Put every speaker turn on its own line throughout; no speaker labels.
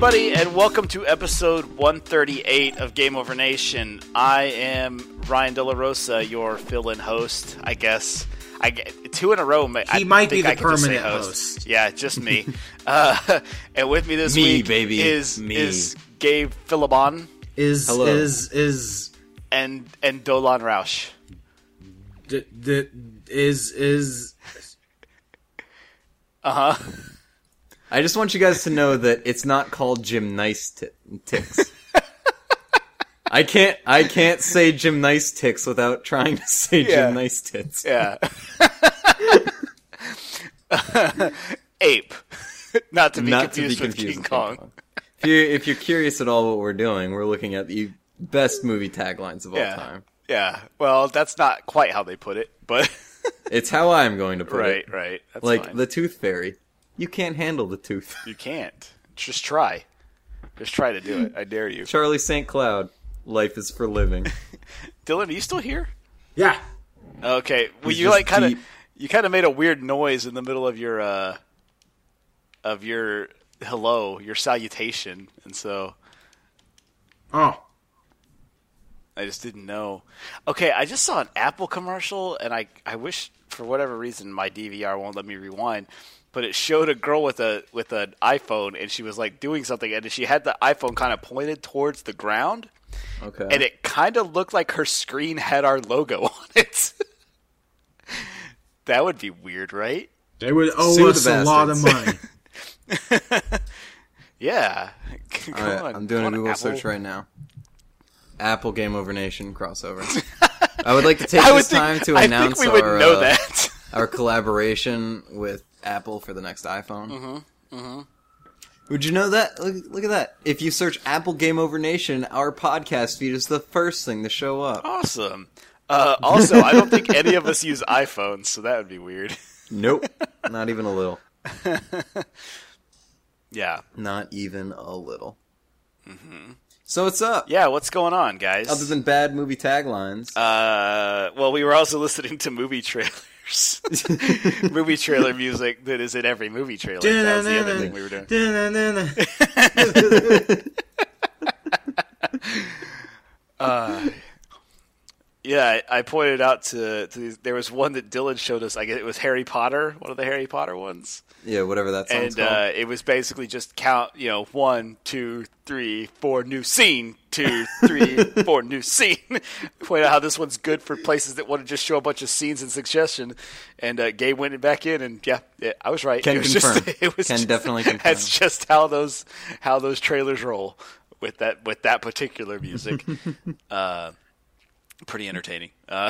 everybody, and welcome to episode 138 of Game Over Nation. I am Ryan De La Rosa, your fill-in host, I guess. I get 2 in a row.
He might be the permanent host.
Yeah, just me. And with me this week is Gabe Philibon. And Dolan Roush.
I just want you guys to know that it's not called gymnastics. I can't say gymnastics without trying to say gymnastics.
Yeah. Ape. Not to be confused with King Kong.
If you're curious at all what we're doing, we're looking at the best movie taglines of all time.
Yeah. Well, that's not quite how they put it, but
it's how I'm going to put it.
Right. That's
like
fine.
the Tooth Fairy. You can't handle the tooth.
You can't. Just try. Just try to do it. I dare you.
Charlie St. Cloud. Life is for living.
Dylan, are you still here?
Yeah.
Okay. Well, you kind of made a weird noise in the middle of your hello, your salutation, and so.
Oh.
I just didn't know. Okay, I just saw an Apple commercial, and I wish for whatever reason my DVR won't let me rewind. But it showed a girl with an iPhone, and she was like doing something, and she had the iPhone kind of pointed towards the ground.
Okay.
And it kind of looked like her screen had our logo on it. That would be weird, right?
They would owe us a lot of money.
Yeah.
All right, I'm doing a Google search right now. Apple Game Over Nation crossover. I would like to take this time to announce our collaboration with Apple for the next iPhone. Would you know that? Look at that. If you search Apple Game Over Nation, our podcast feed is the first thing to show up.
Awesome. Also, I don't think any of us use iPhones, so that would be weird.
Nope. Not even a little.
Yeah.
Not even a little. So what's up?
Yeah, what's going on, guys?
Other than bad movie taglines.
Well, we were also listening to movie trailers. Movie trailer music that is in every movie trailer. That was the other thing we were doing. Yeah, I pointed out to there was one that Dylan showed us. I guess it was Harry Potter, one of the Harry Potter ones.
Yeah, whatever that song's called.
And it was basically just count, 1, 2, 3, 4, new scene, 2, 3, 4, new scene. Point out how this one's good for places that want to just show a bunch of scenes and suggestion. And Gabe went back in, and yeah, I was right.
Can confirm. Definitely confirm.
That's just how those trailers roll with that particular music. Pretty entertaining.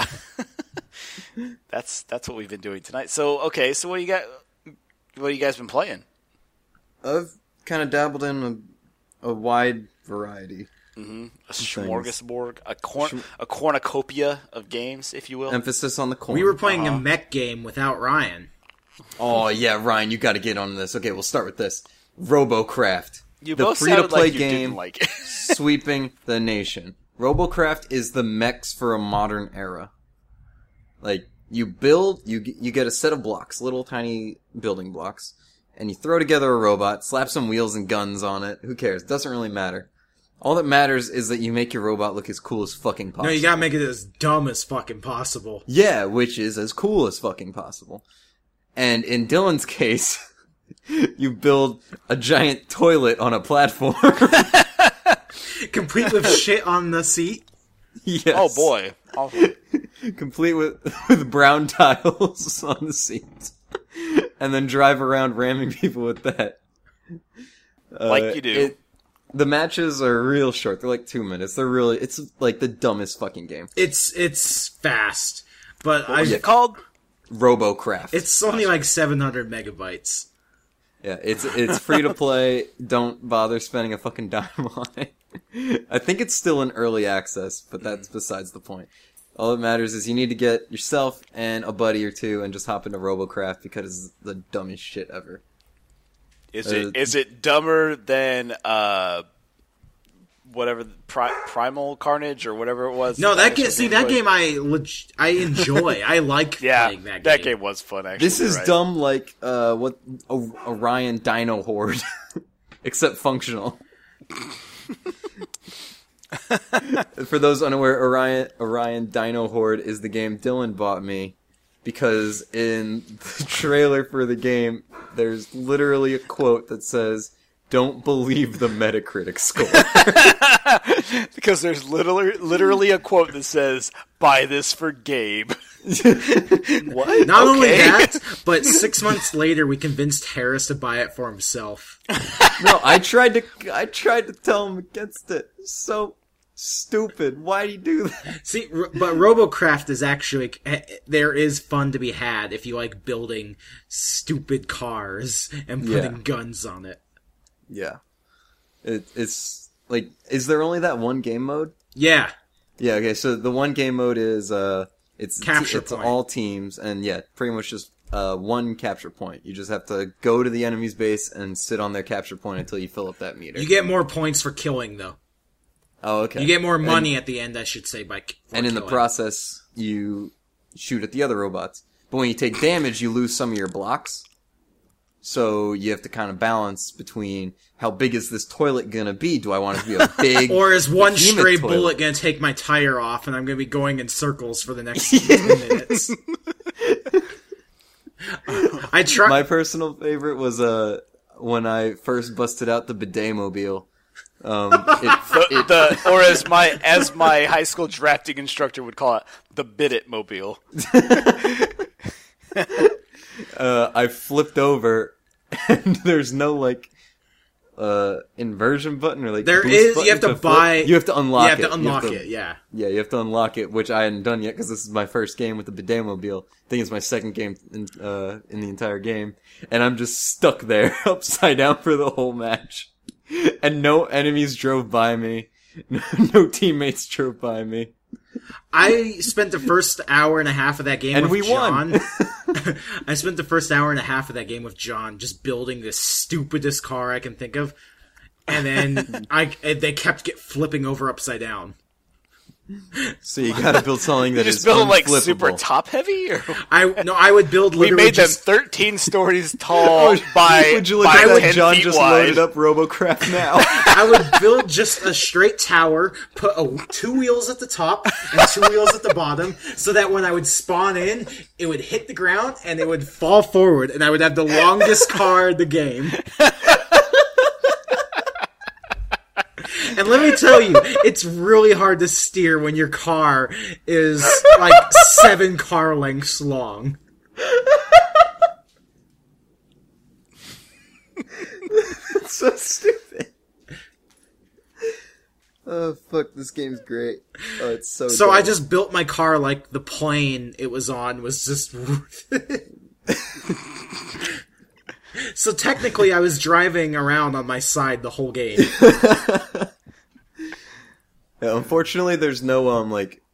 That's what we've been doing tonight. So okay, so what do you got? What have you guys been playing?
I've kind of dabbled in a wide variety.
A smorgasbord, a cornucopia of games, if you will.
Emphasis on the corn.
We were playing a mech game without Ryan.
Oh yeah, Ryan, you got to get on this. Okay, we'll start with this. RoboCraft,
the
both free-to-play
like
game sweeping the nation. RoboCraft is the mechs for a modern era. Like, you build, you get a set of blocks, little tiny building blocks, and you throw together a robot, slap some wheels and guns on it. Who cares? Doesn't really matter. All that matters is that you make your robot look as cool as fucking possible.
No, you gotta make it as dumb as fucking possible.
Yeah, which is as cool as fucking possible. And in Dylan's case, you build a giant toilet on a platform.
Complete with shit on the seat?
Yes.
Oh boy.
Complete with brown tiles on the seat. And then drive around ramming people with that.
Like you do.
The matches are real short. They're like 2 minutes. It's like the dumbest fucking game.
It's fast. But
what was it called?
RoboCraft.
It's only like 700 megabytes.
Yeah, it's free to play. Don't bother spending a fucking dime on it. I think it's still in early access, but that's besides the point. All that matters is you need to get yourself and a buddy or two and just hop into RoboCraft because it's the dumbest shit ever.
Is it dumber than whatever Primal Carnage or whatever it was?
No, that game I enjoy. I like playing that game.
That game was fun. Actually,
this is dumb. Like what Orion Dino Horde. except functional. For those unaware, Orion Dino Horde is the game Dylan bought me because in the trailer for the game, there's literally a quote that says, "Don't believe the Metacritic score."
Because there's literally a quote that says, "Buy this for Gabe." What?
Not only that, but 6 months later, we convinced Harris to buy it for himself.
No, I tried to tell him against it. So stupid. Why'd he do that?
See, but RoboCraft is actually, there is fun to be had if you like building stupid cars and putting guns on it.
Yeah. It's like, is there only that one game mode?
Yeah.
Yeah, okay, so the one game mode is, it's
capture point.
All teams, and pretty much just one capture point. You just have to go to the enemy's base and sit on their capture point until you fill up that meter.
You get more points for killing, though.
Oh, okay.
You get more money at the end, I should say,
and in the process, you shoot at the other robots. But when you take damage, you lose some of your blocks. So you have to kind of balance between how big is this toilet gonna be? Do I want it to be a big
or is one stray
toilet?
Bullet gonna take my tire off and I'm gonna be going in circles for the next 10 minutes?
My personal favorite was when I first busted out the bidet mobile.
Or as my high school drafting instructor would call it, the Bidit mobile.
I flipped over, and there's no inversion button or
there is. You have to buy.
You have to unlock it.
You have to unlock it. Yeah.
Yeah, you have to unlock it, which I hadn't done yet because this is my first game with the bidet mobile. I think it's my second game in the entire game, and I'm just stuck there upside down for the whole match. And no enemies drove by me. No teammates drove by me.
I spent the first hour and a half of that game
and
with John.
Won.
I spent the first hour and a half of that game with John just building the stupidest car I can think of. And then they kept flipping over upside down.
So you gotta build something that is
building like super top heavy? Or?
I would build literally
we made them 13 stories tall by
would you look
by
at
10
John
feet
just
wide.
Loaded up RoboCraft now.
I would build just a straight tower, put 2 wheels at the top and 2 wheels at the bottom, so that when I would spawn in, it would hit the ground and it would fall forward, and I would have the longest car in the game. And let me tell you, it's really hard to steer when your car is like 7 car lengths long.
That's so stupid. Oh, fuck, this game's great. Oh, it's so
So
dumb.
I just built my car like the plane it was on was just... So technically I was driving around on my side the whole game.
Yeah, unfortunately, there's no,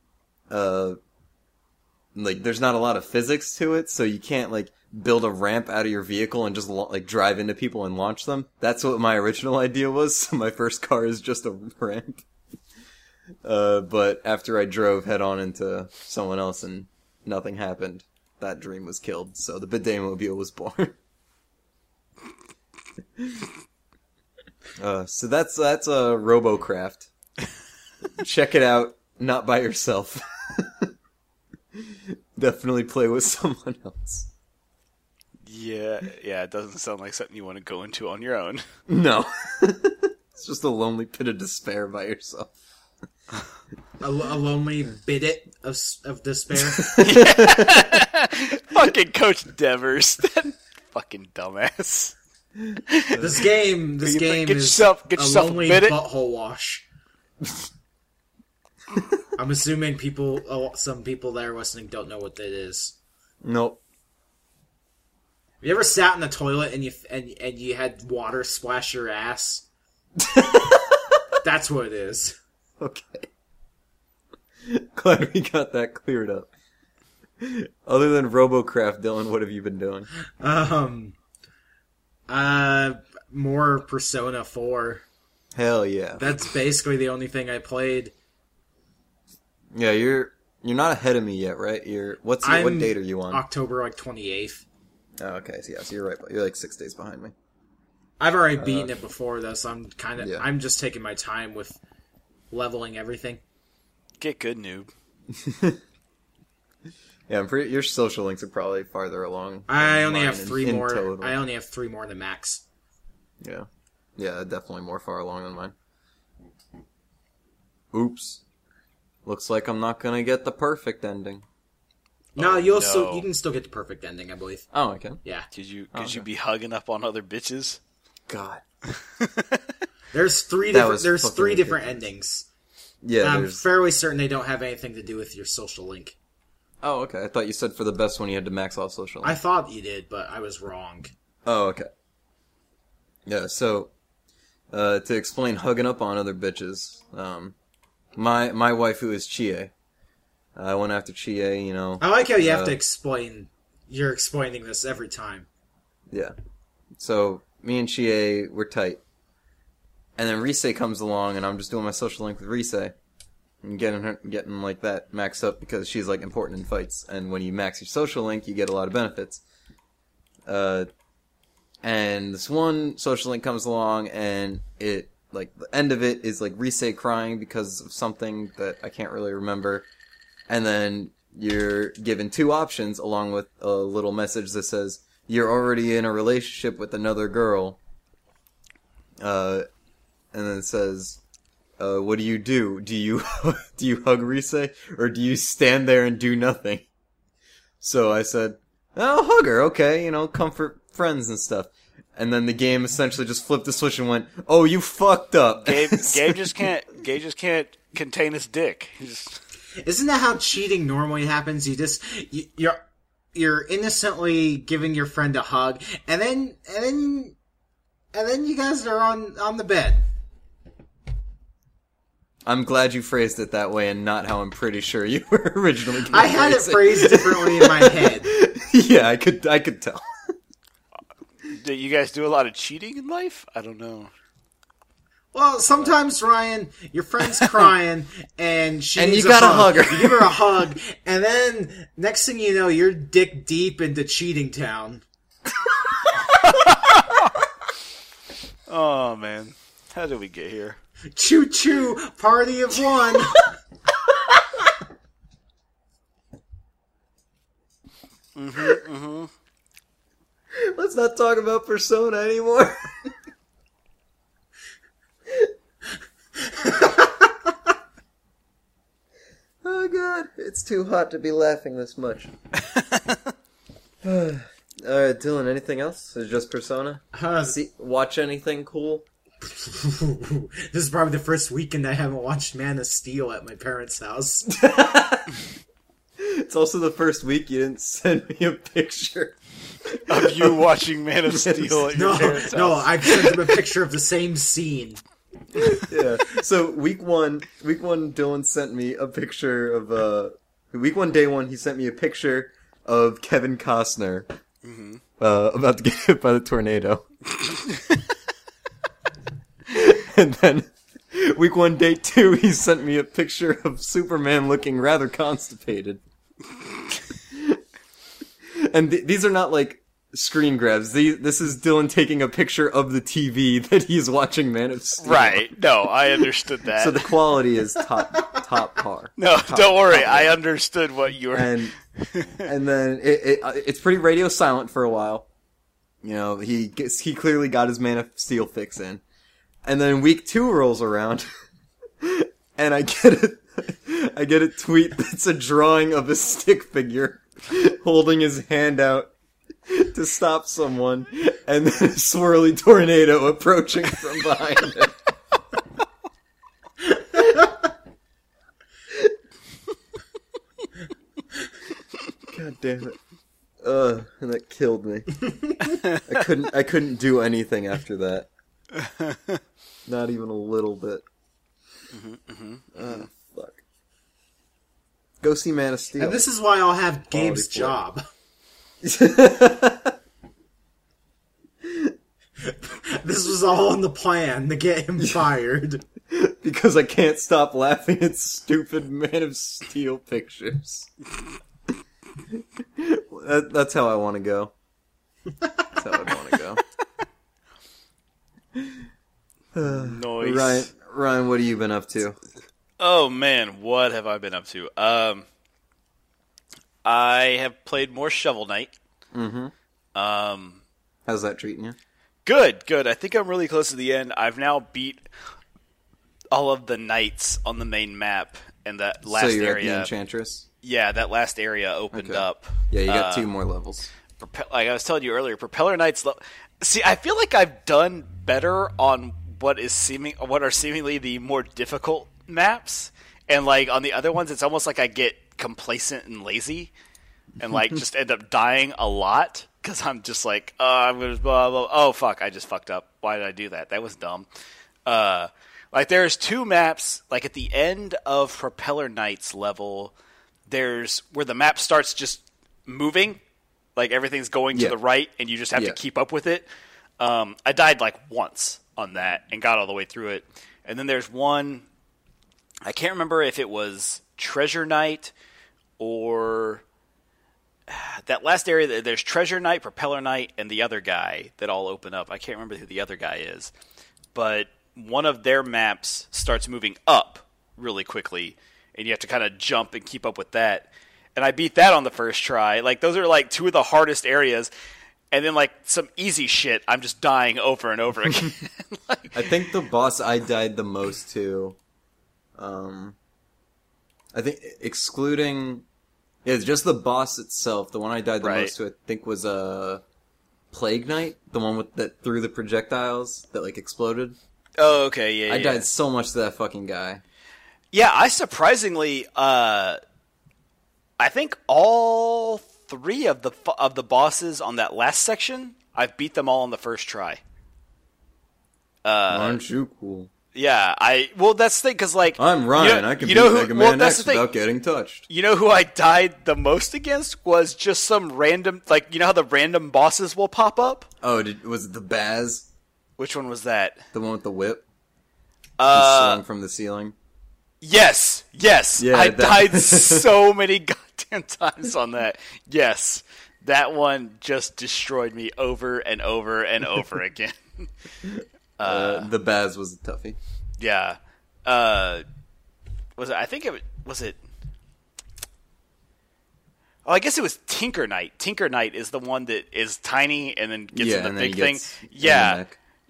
there's not a lot of physics to it, so you can't, build a ramp out of your vehicle and just, drive into people and launch them. That's what my original idea was, so my first car is just a ramp. But after I drove head on into someone else and nothing happened, that dream was killed, so the bidet mobile was born. So that's RoboCraft. Check it out, not by yourself. Definitely play with someone else.
Yeah, it doesn't sound like something you want to go into on your own.
No. It's just a lonely pit of despair by yourself.
A lonely bidit of despair.
Fucking Coach Devers. That fucking dumbass.
This game is
yourself
a lonely butthole wash. I'm assuming some people that are listening don't know what that is.
Nope.
Have you ever sat in the toilet and you had water splash your ass? That's what it is.
Okay. Glad we got that cleared up. Other than RoboCraft, Dylan, what have you been doing?
More Persona 4.
Hell yeah.
That's basically the only thing I played.
Yeah, you're not ahead of me yet, right? What date are you on?
October 28th.
Oh, okay. So you're right. You're 6 days behind me.
I've already beaten it before, though, so I'm just taking my time with leveling everything.
Get good, noob.
Yeah, your social links are probably farther along.
I only have 3 more.
Total.
I only have 3 more than max.
Yeah. Yeah, definitely more far along than mine. Oops. Looks like I'm not gonna get the perfect ending.
No, you can still get the perfect ending, I believe.
Oh, okay.
Yeah.
Could you be hugging up on other bitches?
God.
There's 3 different endings.
Yeah,
I'm fairly certain they don't have anything to do with your social link.
Oh, okay. I thought you said for the best one you had to max out social link.
I thought you did, but I was wrong.
Oh, okay. Yeah, so to explain hugging up on other bitches, my waifu is Chie. I went after Chie, you know.
I like how you have to explain. You're explaining this every time.
Yeah. So me and Chie were tight, and then Rise comes along, and I'm just doing my social link with Rise, and getting like that maxed up because she's like important in fights, and when you max your social link, you get a lot of benefits. And this one social link comes along, and it, like, the end of it is, like, Rise crying because of something that I can't really remember. And then you're given 2 options along with a little message that says, you're already in a relationship with another girl. And then it says, what do you do? Do you hug Rise, or do you stand there and do nothing? So I said, I'll hug her, okay, you know, comfort friends and stuff. And then the game essentially just flipped the switch and went, "Oh, you fucked up."
Gabe just can't contain his dick.
Isn't that how cheating normally happens? You're innocently giving your friend a hug, and then you guys are on the bed.
I'm glad you phrased it that way and not how I'm pretty sure you were originally going to
I had it phrased differently in my head.
Yeah, I could tell.
Do you guys do a lot of cheating in life? I don't know.
Well, sometimes, Ryan, your friend's crying, and
you gotta hug her.
You give her a hug, and then next thing you know, you're dick deep into cheating town.
Oh man, how did we get here?
Choo choo, party of one.
Let's not talk about Persona anymore. Oh god, it's too hot to be laughing this much. Alright, Dylan, anything else? Is it just Persona? Watch anything cool?
This is probably the first weekend I haven't watched Man of Steel at my parents' house.
It's also the first week you didn't send me a picture
of you watching Man of Steel at your parents' house.
No, I've sent him a picture of the same scene.
Yeah. So week one, Dylan sent me a picture of week 1, day 1. He sent me a picture of Kevin Costner about to get hit by the tornado. And then week 1, day 2, he sent me a picture of Superman looking rather constipated. And these are not like screen grabs. This is Dylan taking a picture of the TV that he's watching Man of Steel.
Right. No, I understood that.
So the quality is top par.
No, don't worry. I understood what you were...
And then it's pretty radio silent for a while. You know, he clearly got his Man of Steel fix in. And then week 2 rolls around, and I get a tweet that's a drawing of a stick figure holding his hand out to stop someone, and then a swirly tornado approaching from behind him. God damn it. And that killed me. I couldn't do anything after that. Not even a little bit. Fuck. Go see Man of Steel.
And this is why I'll have Gabe's job. This was all in the plan to get him fired.
Because I can't stop laughing at stupid Man of Steel pictures. That's how I want to go. That's how I want to go.
Nice.
Ryan, what have you been up to?
Oh man, what have I been up to? I have played more Shovel Knight.
Mm-hmm. How's that treating you?
Good. I think I'm really close to the end. I've now beat all of the knights on the main map, and that last area. So
you're at the Enchantress?
Yeah, that last area opened up.
Yeah, you got 2 more levels.
Like I was telling you earlier, Propeller Knights. See, I feel like I've done better on what are seemingly the more difficult maps, and like on the other ones, it's almost like I get complacent and lazy, and like just end up dying a lot because I'm just like, I'm gonna blah, blah, blah. Oh fuck, I just fucked up. Why did I do that? That was dumb. Like there's 2 maps. Like at the end of Propeller Knights level, there's where the map starts just moving. Like everything's going to the right, and you just have to keep up with it. I died like once on that and got all the way through it. And then there's one, I can't remember if it was Treasure Knight or that last area. There's Treasure Knight, Propeller Knight, and the other guy that all open up. I can't remember who the other guy is. But one of their maps starts moving up really quickly, and you have to kind of jump and keep up with that. And I beat that on the first try. Like, those are, like, 2 of the hardest areas. And then, like, some easy shit, I'm just dying over and over again.
Like, I think the boss I died the most to, I think, excluding... Yeah, just the boss itself. The one I died the most to, I think, was Plague Knight. The one that threw the projectiles that, like, exploded.
Oh, okay, yeah,
I died so much to that fucking guy.
Yeah, I surprisingly... I think all 3 of the bosses on that last section, I've beat them all on the first try.
Aren't you cool?
Yeah, well, that's the thing, because, like...
I'm Ryan, I can beat Mega Man X without getting touched.
You know who I died the most against was just some random... Like, you know how the random bosses will pop up?
Oh, was it the Baz?
Which one was that?
The one with the whip? He swung from the ceiling?
Yes! Yeah, I died so many goddamn times on that. Yes, that one just destroyed me over and over and over again.
The Baz was a toughie.
Yeah. Was it? I think it was it. Oh, I guess it was Tinker Knight. Tinker Knight is the one that is tiny and then gets in the big thing. Yeah.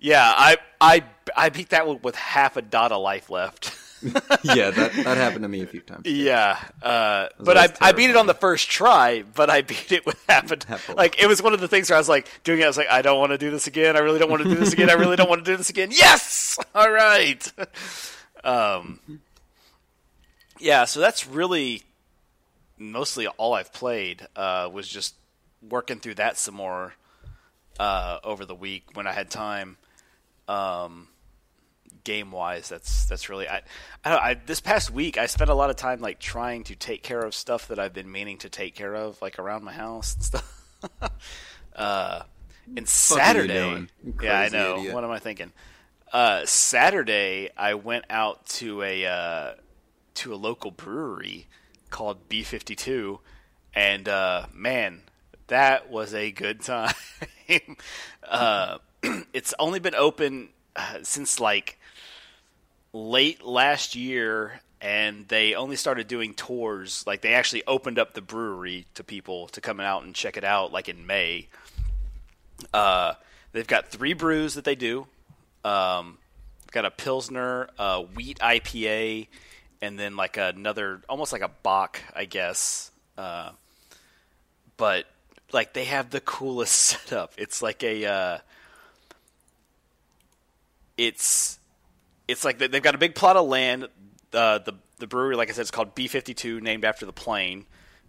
I beat that one with half a dot of life left.
Yeah, that happened to me a few times.
Yeah, but I beat it on the first try, but I beat it with half a like, it was one of the things where I was like, doing it, I was like, I don't want to do this again, I really don't want to do this again, I really don't want to do this again. Yes! Alright! Yeah, so that's really mostly all I've played, was just working through that some more over the week when I had time. Game wise, that's really this past week I spent a lot of time like trying to take care of stuff that I've been meaning to take care of, like around my house and stuff. And Saturday, yeah, I know. Idiot. What am I thinking? Saturday, I went out to a local brewery called B52, and man, that was a good time. It's only been open since like late last year, and they only started doing tours. Like, they actually opened up the brewery to people to come out and check it out, like in May. They've got 3 brews that they do. They've got a Pilsner, a wheat IPA, and then like another, almost like a Bock, I guess. But like, they have the coolest setup. It's like a it's like they've got a big plot of land. The brewery, like I said, is called B52, named after the plane.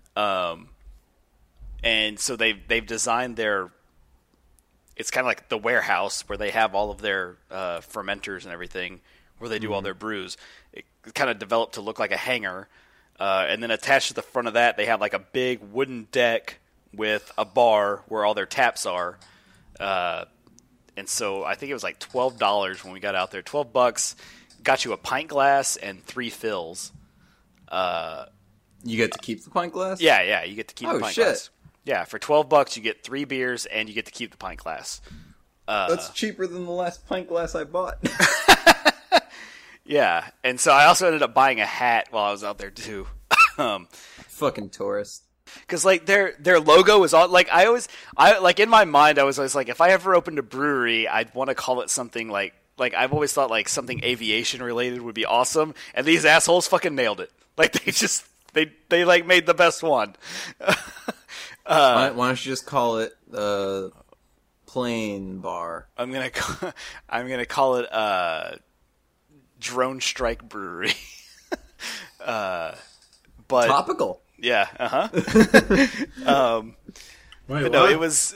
And so they've designed their. It's kind of like the warehouse where they have all of their fermenters and everything, where they do all their brews. It kind of developed to look like a hangar, and then attached to the front of that, they have like a big wooden deck with a bar where all their taps are. And so I think it was like $12 when we got out there. $12 got you a pint glass and 3 fills.
You get to keep the pint glass?
Yeah, you get to keep the pint glass. Yeah, for $12 you get 3 beers and you get to keep the pint glass.
That's cheaper than the last pint glass I bought.
Yeah, and so I also ended up buying a hat while I was out there too.
Fucking tourist.
Because like their logo is on. Like I like in my mind I was always like, if I ever opened a brewery, I'd want to call it something like I've always thought like something aviation related would be awesome, and these assholes fucking nailed it. Like they just they like made the best one.
Why don't you just call it Plane Bar?
I'm gonna call it Drone Strike Brewery. But
topical.
Yeah.
Wait,
no, it was.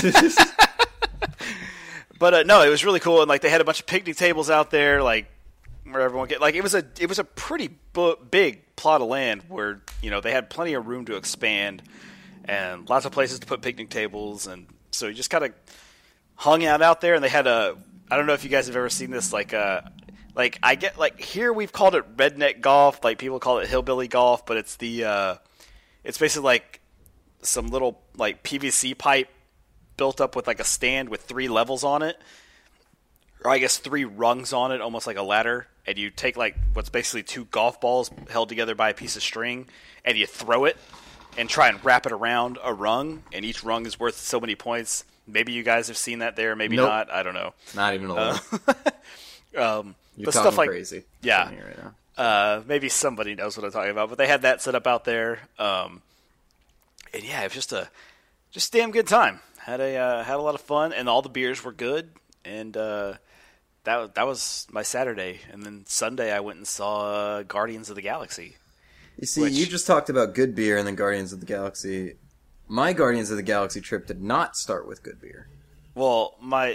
But no, it was really cool, and like they had a bunch of picnic tables out there, like where everyone get like it was a pretty big plot of land where they had plenty of room to expand and lots of places to put picnic tables, and so you just kind of hung out there. And they had I don't know if you guys have ever seen this, like I get like here we've called it redneck golf, like people call it hillbilly golf, but it's it's basically like some little like PVC pipe built up with like a stand with 3 levels on it, or I guess 3 rungs on it, almost like a ladder, and you take like what's basically 2 golf balls held together by a piece of string, and you throw it and try and wrap it around a rung, and each rung is worth so many points. Maybe you guys have seen that there, maybe
nope.
not, I don't know.
Not even a little.
talking
You're stuff like crazy.
Yeah.
Right now.
Maybe somebody knows what I'm talking about, but they had that set up out there. And yeah, it was just damn good time. Had a lot of fun, and all the beers were good, and that was my Saturday. And then Sunday I went and saw Guardians of the Galaxy.
You see, you just talked about good beer and then Guardians of the Galaxy. My Guardians of the Galaxy trip did not start with good beer.
Well, my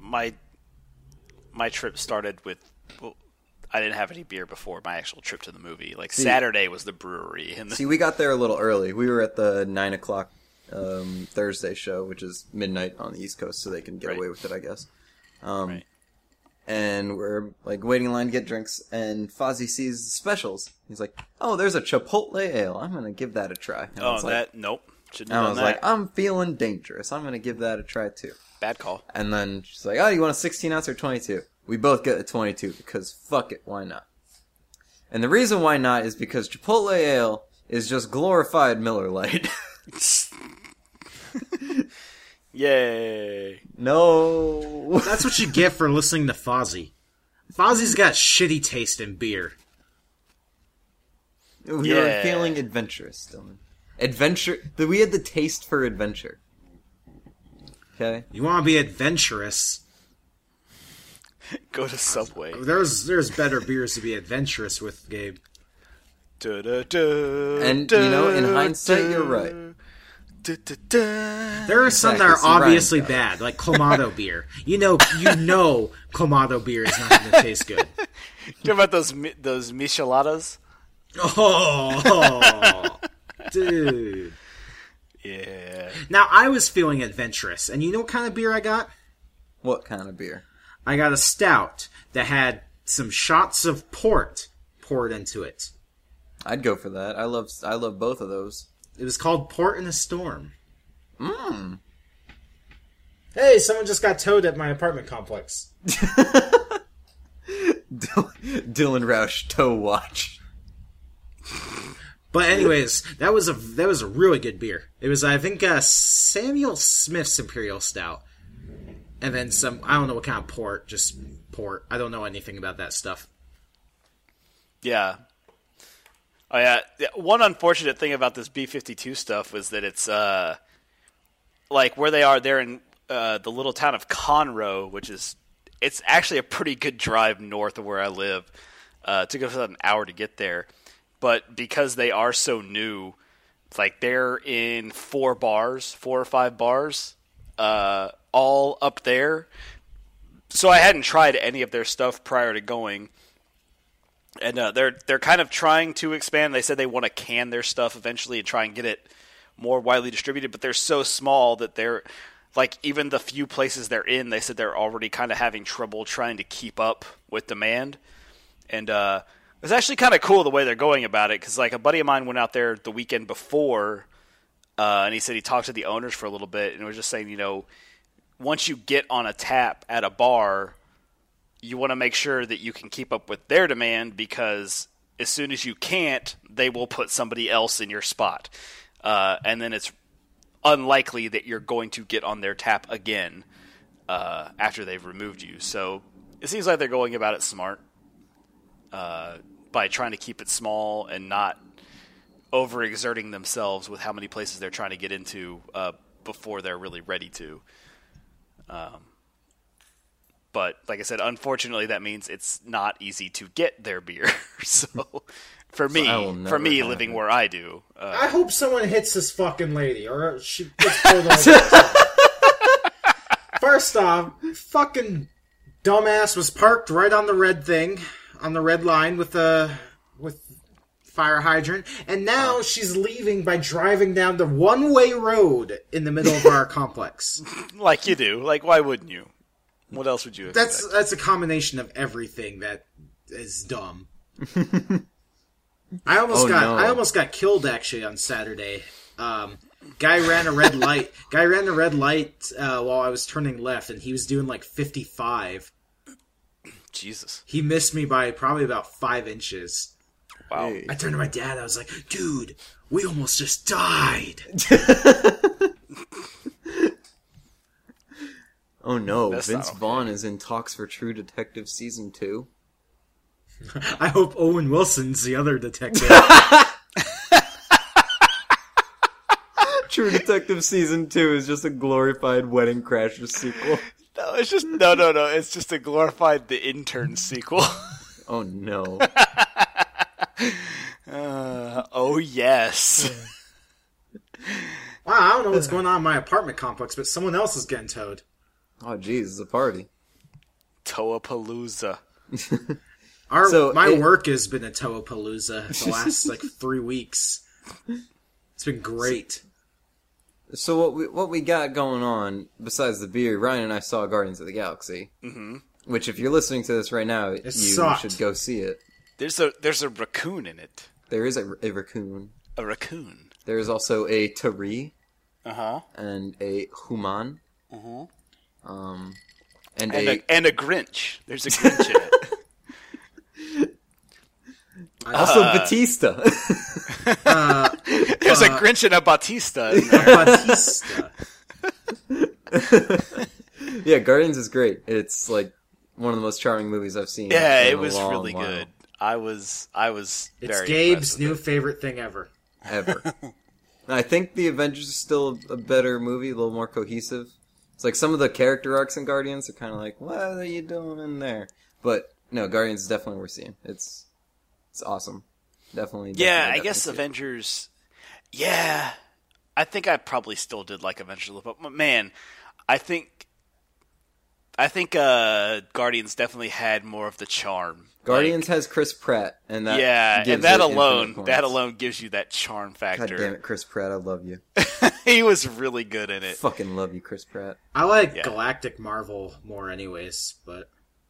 trip started with. Well, I didn't have any beer before my actual trip to the movie. Like Saturday was the brewery. And
see, we got there a little early. We were at the 9:00 Thursday show, which is midnight on the East Coast, so they can get away with it, I guess.
Right.
And we're like waiting in line to get drinks, and Fozzie sees the specials. He's like, "Oh, there's a Chipotle ale. I'm gonna give that a try." And
nope. Shouldn't
have
done
done that. Like, I'm feeling dangerous. I'm gonna give that a try too.
Bad call.
And then she's like, "Oh, you want a 16 ounce or 22?" We both get a 22 because fuck it, why not? And the reason why not is because Chipotle ale is just glorified Miller Lite.
Yay.
No.
That's what you get for listening to Fozzie. Fozzie's got shitty taste in beer.
We were feeling adventurous, Dylan. We had the taste for adventure. Okay?
You want to be adventurous.
Go to Subway.
There's better beers to be adventurous with, Gabe.
And, in hindsight, you're right.
There are some that are obviously bad, like Clamato beer. You know, Clamato beer is not going to taste good.
You about those micheladas?
Oh, dude.
Yeah.
Now, I was feeling adventurous, and you know what kind of beer I got?
What kind of beer?
I got a stout that had some shots of port poured into it.
I'd go for that. I love both of those.
It was called Port in a Storm.
Mmm.
Hey, someone just got towed at my apartment complex.
Dylan Roush tow watch.
But anyways, that was a really good beer. It was, I think, Samuel Smith's Imperial Stout. And then some, I don't know what kind of port, just port. I don't know anything about that stuff.
Yeah. Oh, yeah. One unfortunate thing about this B-52 stuff was that it's, like, where they are, they're in the little town of Conroe, which is, it's actually a pretty good drive north of where I live. It took us about an hour to get there. But because they are so new, like, they're in 4 or 5 bars, all up there. So I hadn't tried any of their stuff prior to going. And they're kind of trying to expand. They said they want to can their stuff eventually and try and get it more widely distributed, but they're so small that they're, like, even the few places they're in, they said they're already kind of having trouble trying to keep up with demand. And it was actually kind of cool the way they're going about it, because, like, a buddy of mine went out there the weekend before, and he said he talked to the owners for a little bit, and was just saying, once you get on a tap at a bar, you want to make sure that you can keep up with their demand, because as soon as you can't, they will put somebody else in your spot. And then it's unlikely that you're going to get on their tap again after they've removed you. So it seems like they're going about it smart by trying to keep it small and not overexerting themselves with how many places they're trying to get into before they're really ready to. But like I said, unfortunately, that means it's not easy to get their beer. So for me, living where I do,
I hope someone hits this fucking lady, or she gets pulled over. First off, fucking dumbass was parked right on the red thing, on the red line with fire hydrant, and now she's leaving by driving down the one-way road in the middle of our complex.
Like you do. Like, why wouldn't you? What else would you expect?
That's a combination of everything that is dumb. I almost got killed actually on Saturday. Guy ran a red light. While I was turning left, and he was doing like 55.
Jesus.
He missed me by probably about 5 inches.
Wow.
I turned to my dad. I was like, "Dude, we almost just died."
Oh no, Vince Vaughn is in talks for True Detective Season 2.
I hope Owen Wilson's the other detective.
True Detective Season 2 is just a glorified Wedding Crashers sequel.
No, it's just no. It's just a glorified The Intern sequel.
Oh no.
Oh yes.
Wow, I don't know what's going on in my apartment complex, but someone else is getting towed.
Oh jeez, it's a party.
Toapalooza.
My work has been a Toapalooza the last 3 weeks. It's been great.
So what we got going on besides the beer? Ryan and I saw Guardians of the Galaxy, which if you're listening to this right now, you should go see it.
There's a raccoon in it.
There is a raccoon.
A raccoon.
There is also a Tari. And a Human. And
a Grinch. There's a Grinch in it.
Also Batista.
There's a Grinch and a Batista in there.
Batista.
Yeah, Guardians is great. It's like one of the most charming movies I've seen.
Yeah, it was really good. I was
It's Gabe's new favorite thing ever.
I think the Avengers is still a better movie, a little more cohesive. It's like some of the character arcs in Guardians are kind of like, what are you doing in there? But no, Guardians is definitely worth seeing. It's awesome. Definitely.
I guess Avengers. Yeah, I think I probably still did like Avengers, but man, I think Guardians definitely had more of the charm.
Guardians has Chris Pratt, and that
and that alone gives you that charm factor.
God damn it, Chris Pratt, I love you.
He was really good in it.
Fucking love you, Chris Pratt.
I like Galactic Marvel more, anyways, but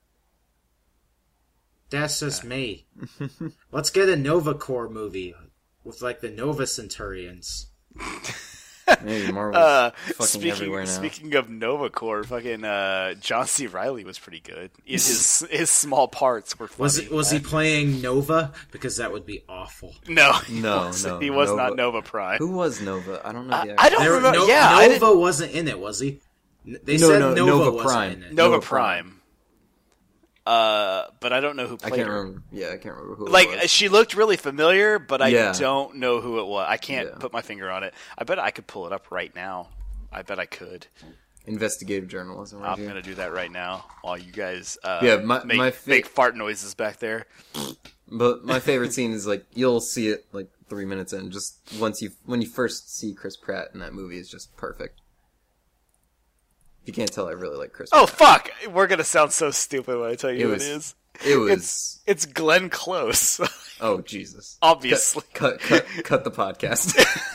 that's just me. Let's get a Nova Corps movie with the Nova Centurions.
Maybe Marvel's fucking everywhere now.
Speaking of Nova Corps, fucking John C. Reilly was pretty good. His small parts were funny.
Was he playing Nova? Because that would be awful.
No. He was Nova. Not Nova Prime.
Who was Nova? I don't know.
I don't remember.
Nova wasn't in it, was he? They said Nova wasn't
Prime.
in it.
Nova Prime. But I don't know who played her.
Remember. Yeah, I can't remember who it was.
She looked really familiar, but I don't know who it was. I can't put my finger on it. I bet I could pull it up right now. I bet I could.
Investigative journalism.
I'm going to do that right now while you guys make fart noises back there.
But my favorite scene is you'll see it 3 minutes in. Just when you first see Chris Pratt in that movie is just perfect. If you can't tell, I really like Chris Pratt.
Oh, fuck! We're going to sound so stupid when I tell you who it is. It's Glenn Close.
Oh, Jesus.
Obviously.
Cut the podcast.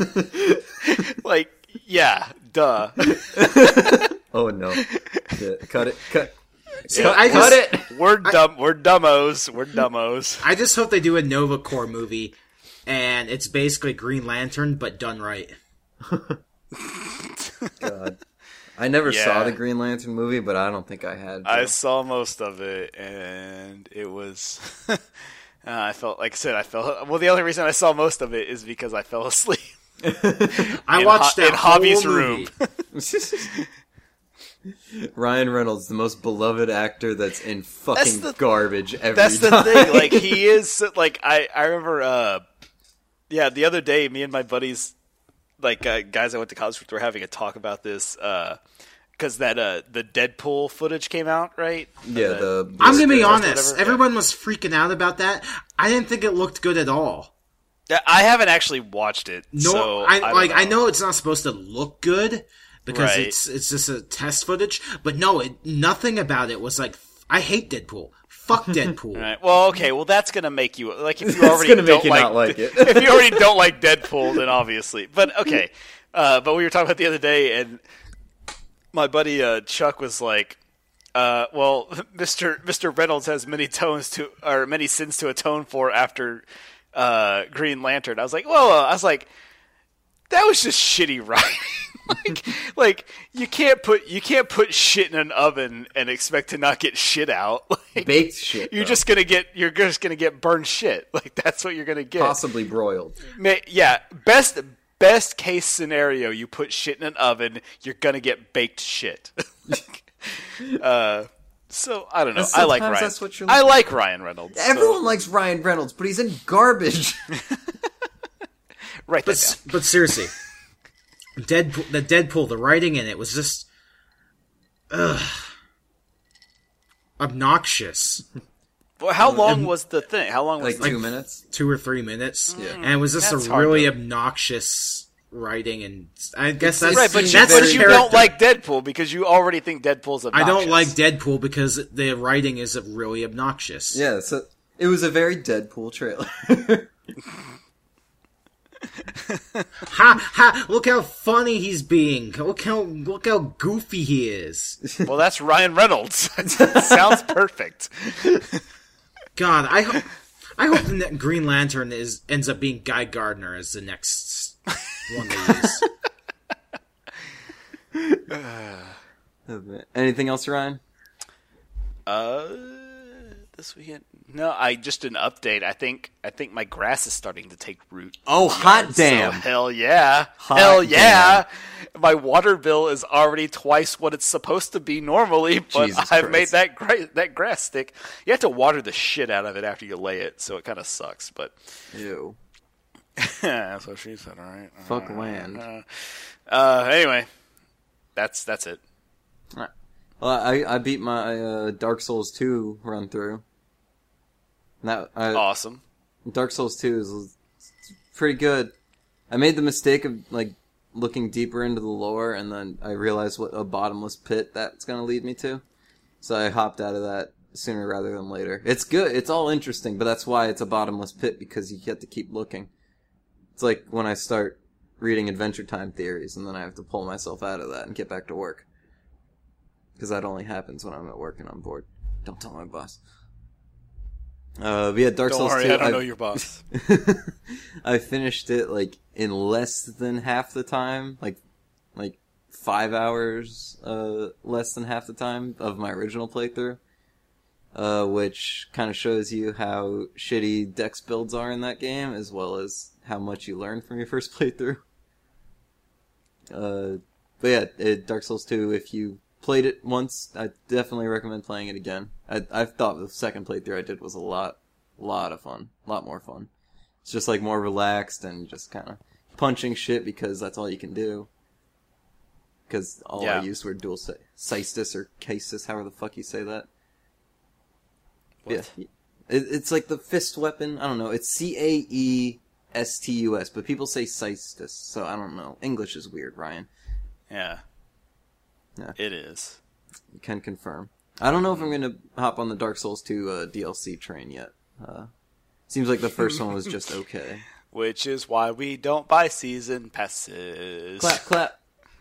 Duh.
Oh, no. Yeah, cut it. Cut
it! We're dumb. We're dumbos. We're dumbos.
I just hope they do a Nova Corps movie, and it's basically Green Lantern, but done right.
God. I never saw the Green Lantern movie, but I don't think I had.
I saw most of it, and it was. I felt like I said. Well, the only reason I saw most of it is because I fell asleep.
I watched that
in Hobby's room.
Ryan Reynolds, the most beloved actor that's in fucking garbage every time.
That's the thing. Like, he is, like, I remember, the other day, me and my buddies, like, guys I went to college with, were having a talk about this, because the Deadpool footage came out, right?
Yeah,
I'm gonna be honest, everyone was freaking out about that. I didn't think it looked good at all.
I haven't actually watched it.
No,
so
I know it's not supposed to look good because it's just a test footage, but no, nothing about it was like, I hate Deadpool. Fuck Deadpool.
Right. Well, okay. Well, that's gonna make you like, if you already don't like it. If you already don't like Deadpool, then obviously. But okay. But we were talking about the other day, and my buddy Chuck was like, "Well, Mr. Reynolds has many sins to atone for after Green Lantern." I was like, "Whoa!" That was just shitty writing. like you can't put shit in an oven and expect to not get shit out. Like,
baked shit.
You're just gonna get burned shit. Like, that's what you're gonna get.
Possibly broiled.
Yeah, best case scenario, you put shit in an oven, you're gonna get baked shit. So I don't know. I like Ryan. I like Ryan Reynolds.
Everyone likes Ryan Reynolds, but he's in garbage.
Right.
But seriously, Deadpool, the writing in it was just obnoxious.
Well, how long was the thing? How long was
like 2 minutes?
2 or 3 minutes.
Yeah.
And it was just a really obnoxious writing, and I guess that's
right. But you don't like Deadpool because you already think Deadpool's obnoxious.
I don't like Deadpool because the writing is really obnoxious.
Yeah, so it was a very Deadpool trailer.
Ha! Look how funny he's being. Look how goofy he is.
Well, that's Ryan Reynolds. Sounds perfect.
God, I hope the Green Lantern ends up being Guy Gardner as the next one they use.
Anything else, Ryan?
This weekend? No, just an update. I think my grass is starting to take root.
Oh, hot damn!
So, hell yeah! Hell yeah! My water bill is already twice what it's supposed to be normally, but I've made that grass stick. You have to water the shit out of it after you lay it, so it kind of sucks. But
ew.
That's what she said. All right.
Fuck land.
Anyway, that's it.
All right. Well, I beat my Dark Souls 2 run through.
Awesome.
Dark Souls 2 is pretty good. I made the mistake of like looking deeper into the lore, and then I realized what a bottomless pit that's going to lead me to. So I hopped out of that sooner rather than later. It's good. It's all interesting, but that's why it's a bottomless pit, because you have to keep looking. It's like when I start reading Adventure Time theories, and then I have to pull myself out of that and get back to work. Because that only happens when I'm at work and I'm bored. Don't tell my boss. Dark Souls 2.
I don't know your boss.
I finished it like in less than half the time, like 5 hours less than half the time of my original playthrough, which kind of shows you how shitty dex builds are in that game, as well as how much you learn from your first playthrough. But yeah, Dark Souls 2, if you played it once, I definitely recommend playing it again. I thought the second playthrough I did was a lot of fun. A lot more fun. It's just like more relaxed and just kind of punching shit because that's all you can do. Because I used were dual cistus or casis, however the fuck you say that. What? Yeah. It's like the fist weapon. I don't know. It's Caestus, but people say cistus, so I don't know. English is weird, Ryan.
Yeah. It is.
You can confirm. I don't know if I'm going to hop on the Dark Souls 2 DLC train yet. Seems like the first one was just okay.
Which is why we don't buy season passes.
Clap, clap.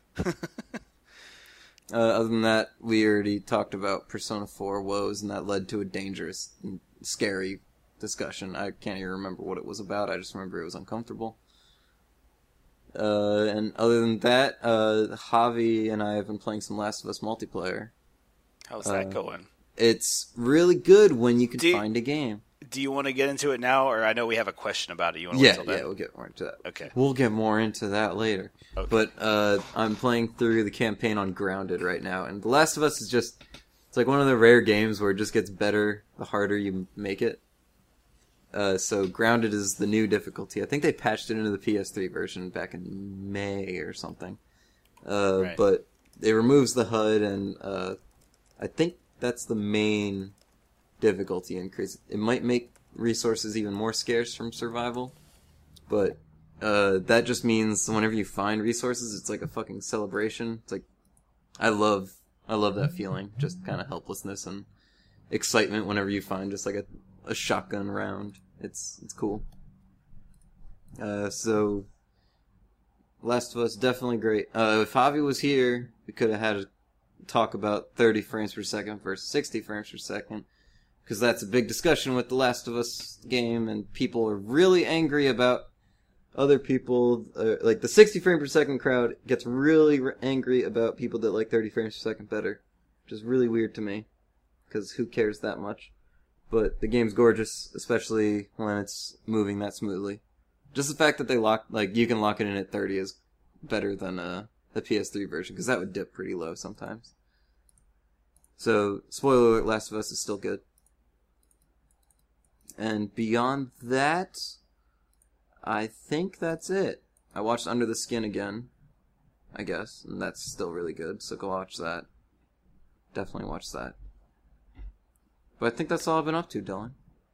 Other than that, we already talked about Persona 4 woes, and that led to a dangerous and scary discussion. I can't even remember what it was about. I just remember it was uncomfortable. And other than that, Javi and I have been playing some Last of Us multiplayer.
How's that going?
It's really good when you can find a game.
Do you want to get into it now, or I know we have a question about it. You want to wait till then?
Yeah, we'll get more into that.
Okay.
We'll get more into that later. Okay. But I'm playing through the campaign on Grounded right now, and The Last of Us is just... It's like one of the rare games where it just gets better the harder you make it. So Grounded is the new difficulty. I think they patched it into the PS3 version back in May or something. Right. But it removes the HUD, and I think that's the main difficulty increase. It might make resources even more scarce from survival, but that just means whenever you find resources, it's like a fucking celebration. It's like, I love that feeling, just kind of helplessness and excitement whenever you find just like a shotgun round. It's cool. So Last of Us, definitely great. If Javi was here, we could have had a talk about 30 frames per second versus 60 frames per second, because that's a big discussion with the Last of Us game, and people are really angry about other people, like the 60 frame per second crowd gets really angry about people that like 30 frames per second better, which is really weird to me, because who cares that much? But the game's gorgeous, especially when it's moving that smoothly. Just the fact that they you can lock it in at 30 is better than the PS3 version, because that would dip pretty low sometimes. So, spoiler alert, Last of Us is still good. And beyond that, I think that's it. I watched Under the Skin again, I guess, and that's still really good, so go watch that. Definitely watch that. But I think that's all I've been up to, Dylan.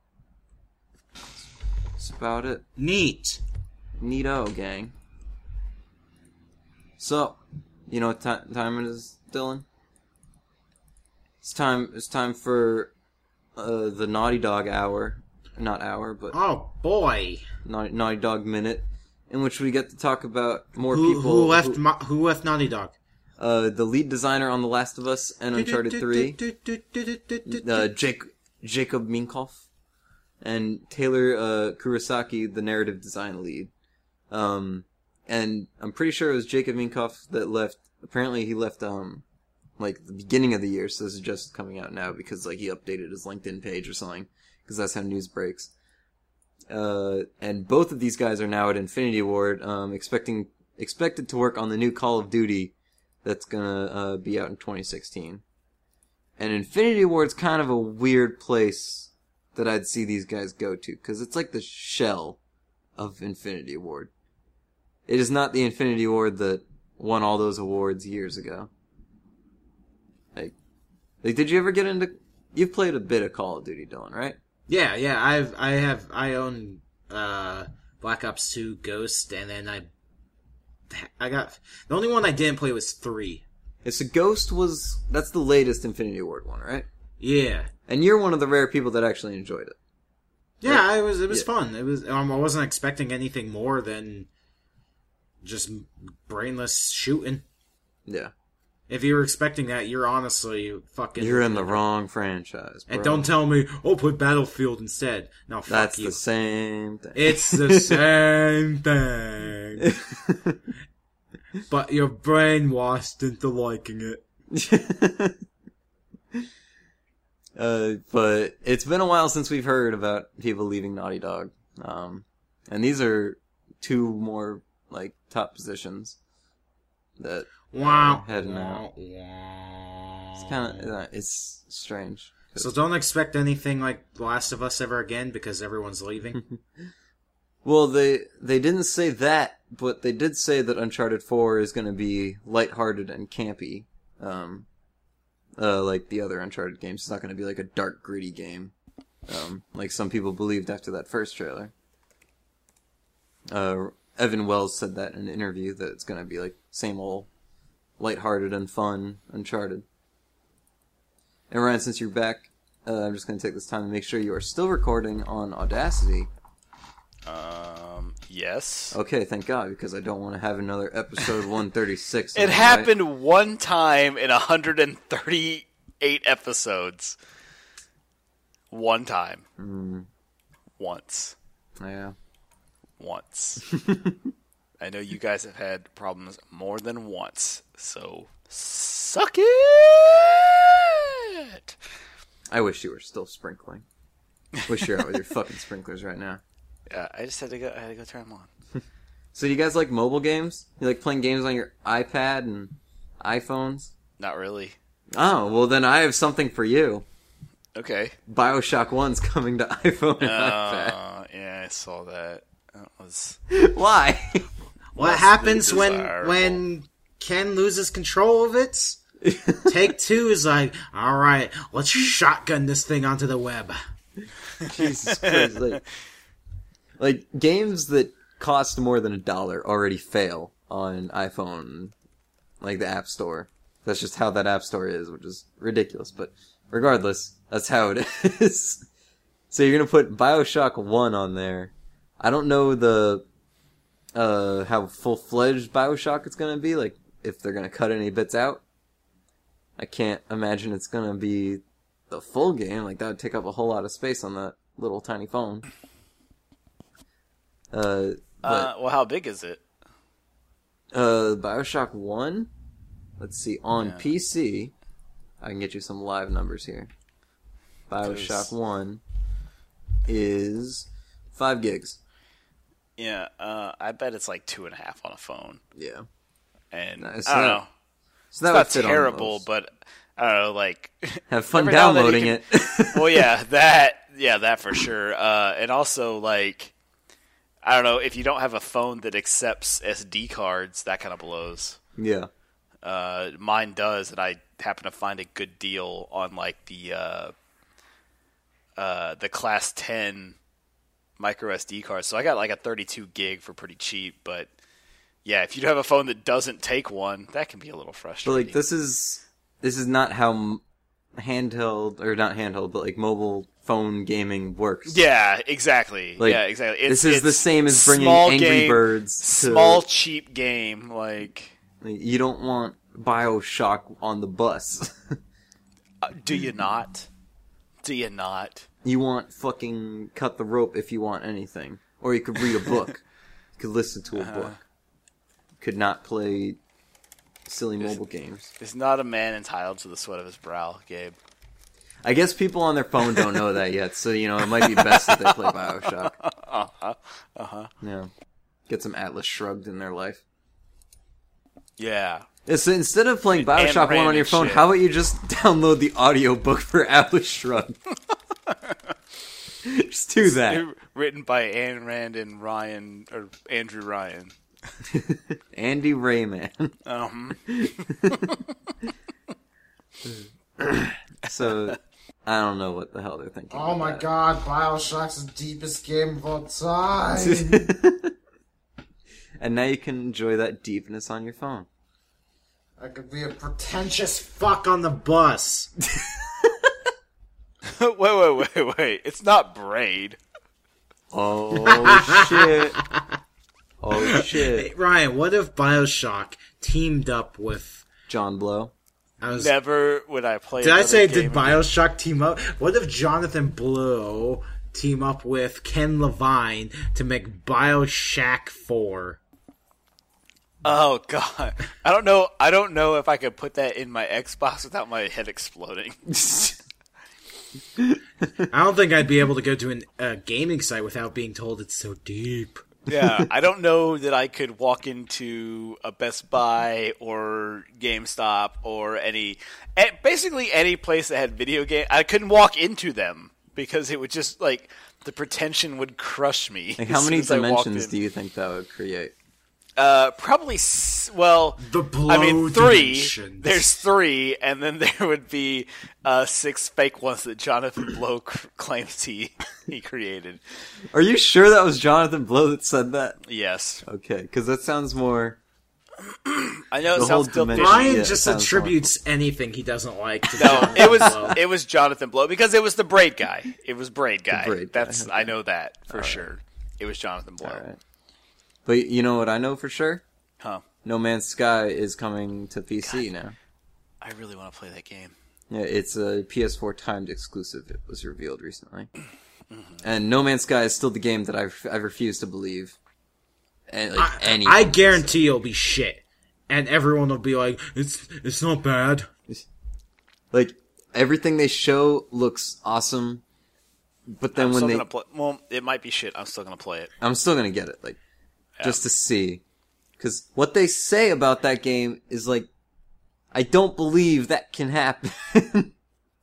That's about it.
Neat.
Neato, gang. So, you know what time it is, Dylan? It's time for the Naughty Dog hour. Not hour, but...
Oh, boy.
Naughty Dog Minute, in which we get to talk about more people...
Who left Naughty Dog?
The lead designer on The Last of Us and Uncharted 3, Jacob Minkoff, and Taylor Kurosaki, the narrative design lead. And I'm pretty sure it was Jacob Minkoff that left. Apparently he left, like, the beginning of the year, so this is just coming out now because, like, he updated his LinkedIn page or something, because that's how news breaks. And both of these guys are now at Infinity Ward, expected to work on the new Call of Duty that's gonna be out in 2016. And Infinity Ward's kind of a weird place that I'd see these guys go to, because it's like the shell of Infinity Ward. It is not the Infinity Ward that won all those awards years ago. Like, did you ever get into... You've played a bit of Call of Duty, Dylan, right?
Yeah, I own Black Ops 2 Ghost, and then I got... The only one I didn't play was 3.
Yeah, so Ghost that's the latest Infinity Ward one, right?
Yeah.
And you're one of the rare people that actually enjoyed it.
Yeah, right? It was fun. It was. I wasn't expecting anything more than just brainless shooting.
Yeah.
If you were expecting that, you're honestly fucking...
You're in the wrong franchise, bro.
And don't tell me, put Battlefield instead. No, fuck
That's
you.
the same thing.
It's the same thing. But you're brainwashed into liking it.
But it's been a while since we've heard about people leaving Naughty Dog. And these are two more, like, top positions that are heading out. It's kind of, it's strange.
So don't expect anything like The Last of Us ever again because everyone's leaving?
Well, they didn't say that, but they did say that Uncharted 4 is going to be lighthearted and campy. Like the other Uncharted games. It's not going to be like a dark, gritty game. Like some people believed after that first trailer. Evan Wells said that in an interview, that it's going to be like same old lighthearted and fun Uncharted. And Ryan, since you're back, I'm just going to take this time to make sure you are still recording on Audacity.
Yes.
Okay, thank God, because I don't want to have another episode 136.
It happened one time in 138 episodes. One time. Once.
Yeah.
Once. I know you guys have had problems more than once, so suck it!
I wish you were still sprinkling. Wish you're out with your fucking sprinklers right now.
Yeah, I had to go turn them on.
So you guys like mobile games? You like playing games on your iPad and iPhones?
Not really.
Oh, well then I have something for you.
Okay.
BioShock 1's coming to iPhone and iPad.
Yeah, I saw that. That was...
Why?
What happens when Ken loses control of it? Take-Two is like, alright, let's shotgun this thing onto the web.
Jesus Christ. Like, games that cost more than $1 already fail on iPhone, like the App Store. That's just how that App Store is, which is ridiculous. But regardless, that's how it is. So you're gonna put BioShock 1 on there. I don't know how full-fledged BioShock it's gonna be, like, if they're gonna cut any bits out. I can't imagine it's gonna be the full game. Like, that would take up a whole lot of space on that little tiny phone.
Well, how big is it?
BioShock 1? Let's see, on PC, I can get you some live numbers here. BioShock 1 is 5 gigs.
Yeah, I bet it's like 2.5 on a phone.
Yeah.
And
nice.
I don't know.
So
it's not terrible, but I don't know, like...
Have fun downloading it.
Well, yeah, that for sure. And also, like... I don't know, if you don't have a phone that accepts SD cards, that kind of blows.
Yeah.
Mine does, and I happen to find a good deal on like the Class 10 micro SD cards. So I got like a 32 gig for pretty cheap, but yeah, if you have a phone that doesn't take one, that can be a little frustrating.
But like this is not how handheld, or not handheld, but like mobile phone gaming works.
Yeah, exactly.
Like,
yeah, exactly.
This is the same as bringing Angry Birds to...
Small, cheap game, like...
You don't want BioShock on the bus.
Do you not? Do you not?
You want fucking cut the rope if you want anything. Or you could read a book. You could listen to a book. You could not play silly mobile games.
Is not a man entitled to the sweat of his brow, Gabe.
I guess people on their phone don't know that yet, so, you know, it might be best that they play BioShock. Yeah. Get some Atlas Shrugged in their life.
Yeah.
So instead of playing BioShock 1 on your phone, how about you just download the audiobook for Atlas Shrugged? Just do that.
Written by Ayn Rand and Andrew Ryan.
Andy Rayman. So, I don't know what the hell they're thinking.
Oh my god, BioShock's the deepest game of all time.
And now you can enjoy that deepness on your phone.
I could be a pretentious fuck on the bus.
Wait. It's not Braid.
Oh, shit. Oh, shit.
Hey, Ryan, what if BioShock teamed up with...
John Blow?
Never would I play.
Did I say did BioShock team up? What if Jonathan Blow team up with Ken Levine to make BioShock 4?
Oh god, I don't know if I could put that in my Xbox without my head exploding.
I don't think I'd be able to go to a gaming site without being told it's so deep.
Yeah, I don't know that I could walk into a Best Buy or GameStop or basically any place that had video game. I couldn't walk into them because it would just like the pretension would crush me.
Like, how many dimensions do you think that would create?
Probably. Well,
the blow
3.
dimensions.
There's 3, and then there would be 6 fake ones that Jonathan Blow claims he created.
Are you sure that was Jonathan Blow that said that?
Yes.
Okay, because that sounds more.
I know it sounds still fishy.
Ryan just attributes anything he doesn't like to
it was Jonathan Blow because it was the Braid guy. It was Braid guy. That's I know that for sure. It was Jonathan Blow.
All right. But you know what I know for sure?
Huh.
No Man's Sky is coming to PC now.
I really want to play that game.
Yeah, it's a PS4 timed exclusive. It was revealed recently. Mm-hmm. And No Man's Sky is still the game that I refuse to believe
I guarantee it'll be shit, and everyone will be like, "It's not bad."
Like everything they show looks awesome, but then
it might be shit. I'm still gonna play it.
I'm still gonna get it, just to see, because what they say about that game is like, I don't believe that can happen.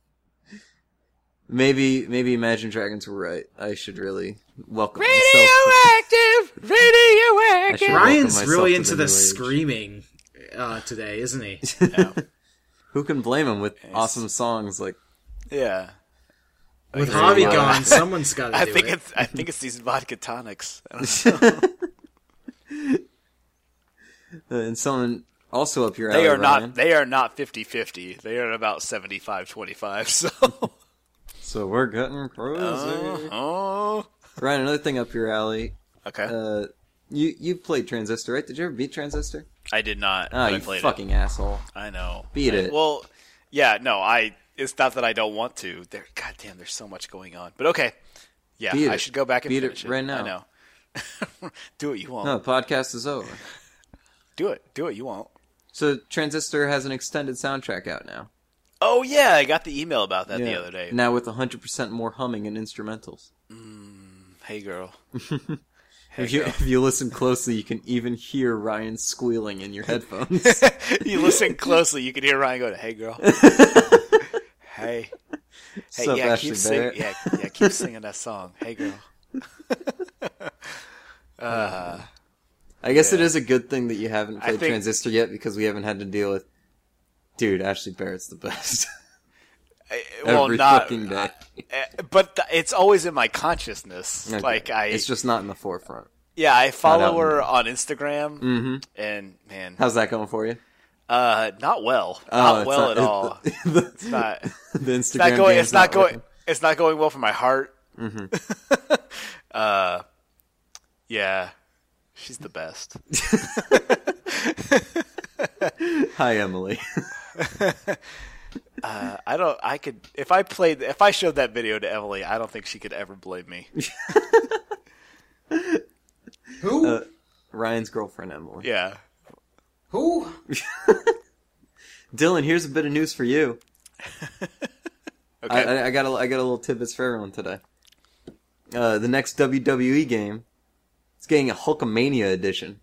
Maybe Imagine Dragons were right. I should really welcome
Radioactive!
Ryan's really into the screaming today, isn't he?
Yeah.
Who can blame him with awesome songs like...
Yeah.
With Hobby gone, someone's got to do it.
I think it's these vodka tonics. I don't know.
And someone... Also up your alley,
They are not 50-50. They are about 75-25,
So we're getting crazy. Ryan, another thing up your alley.
Okay.
You played Transistor, right? Did you ever beat Transistor?
I did not.
Oh, you fucking asshole.
I know.
Beat it.
Well, yeah, no, it's not that I don't want to. Goddamn, there's so much going on. But okay. Yeah, I should go back and finish it
right now.
I know. Do what you want.
No, the podcast is over.
Do it. Do what you want.
So Transistor has an extended soundtrack out now.
Oh, yeah, I got the email about that the other day.
Now with 100% more humming and instrumentals.
Hey, girl.
If you listen closely, you can even hear Ryan squealing in your headphones.
You listen closely, you can hear Ryan going, "Hey, girl." Hey. Hey, yeah, keep singing. Yeah, keep singing that song. Hey, girl.
I guess it is a good thing that you haven't played Transistor yet, because we haven't had to deal with... Dude, Ashley Barrett's the best. Every fucking day.
But it's always in my consciousness. Okay.
It's just not in the forefront.
Yeah, I follow her on Instagram, and man,
how's that going for you?
Not well. Not well at all. It's not.
The Instagram.
It's not going well for my heart.
Mm-hmm.
Yeah, she's the best.
Hi, Emily.
If I showed that video to Emily, I don't think she could ever blame me.
Who?
Ryan's girlfriend, Emily.
Yeah.
Who?
Dylan, here's a bit of news for you.
Okay.
I got a little tidbits for everyone today. The next WWE game, it's getting a Hulkamania edition.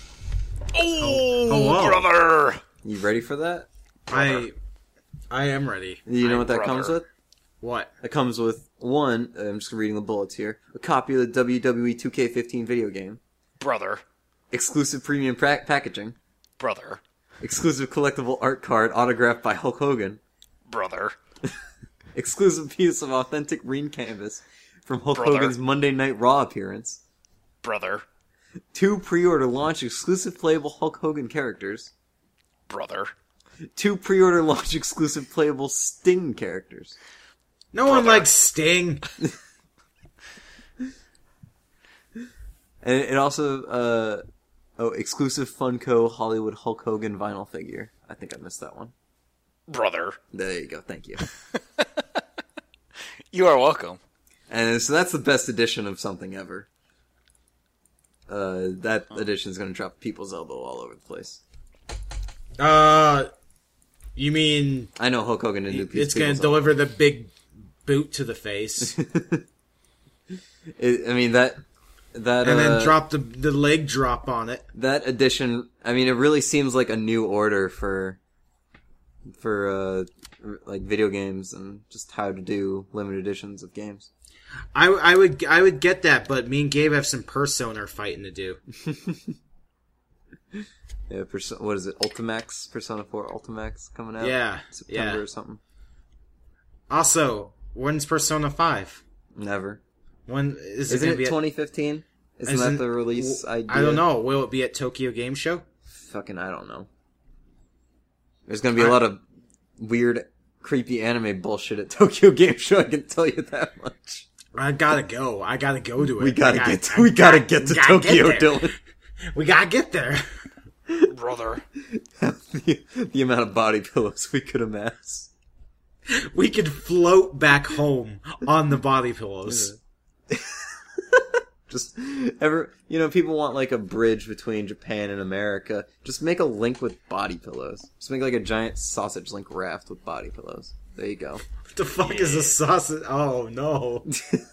Oh, brother!
You ready for that?
I am ready.
You know what that comes with?
What?
It comes with one, I'm just reading the bullets here, a copy of the WWE 2K15 video game.
Brother.
Exclusive premium packaging.
Brother.
Exclusive collectible art card autographed by Hulk Hogan.
Brother.
Exclusive piece of authentic green canvas from Hulk Hogan's Monday Night Raw appearance.
Brother.
2 pre-order launch exclusive playable Hulk Hogan characters.
Brother.
2 pre-order launch exclusive playable Sting characters.
No one likes Sting.
And it also, exclusive Funko Hollywood Hulk Hogan vinyl figure. I think I missed that one.
Brother.
There you go, thank you.
You are welcome.
And so that's the best edition of something ever. That edition is going to drop people's elbow all over the place.
You mean...
I know Hulk Hogan didn't do
it's going to deliver the big boot to the face.
That... and
then drop the leg drop on it.
That edition, it really seems like a new order for like video games and just how to do limited editions of games.
I would get that, but me and Gabe have some Persona fighting to do.
Yeah, what is it? Ultimax? Persona 4 Ultimax coming out?
Yeah.
September or something.
Also, when's Persona 5?
Never.
When
Isn't it 2015? Isn't that the release idea?
I don't know. Will it be at Tokyo Game Show?
Fucking I don't know. There's gonna be a lot of weird, creepy anime bullshit at Tokyo Game Show, I can tell you that much.
I gotta go. I gotta go to it.
We gotta get to Tokyo, Dylan.
We gotta get there.
Brother.
the amount of body pillows we could amass.
We could float back home on the body pillows.
Just people want like a bridge between Japan and America. Just make a link with body pillows. Just make like a giant sausage link raft with body pillows. There you go.
What the fuck is a sausage? Oh no.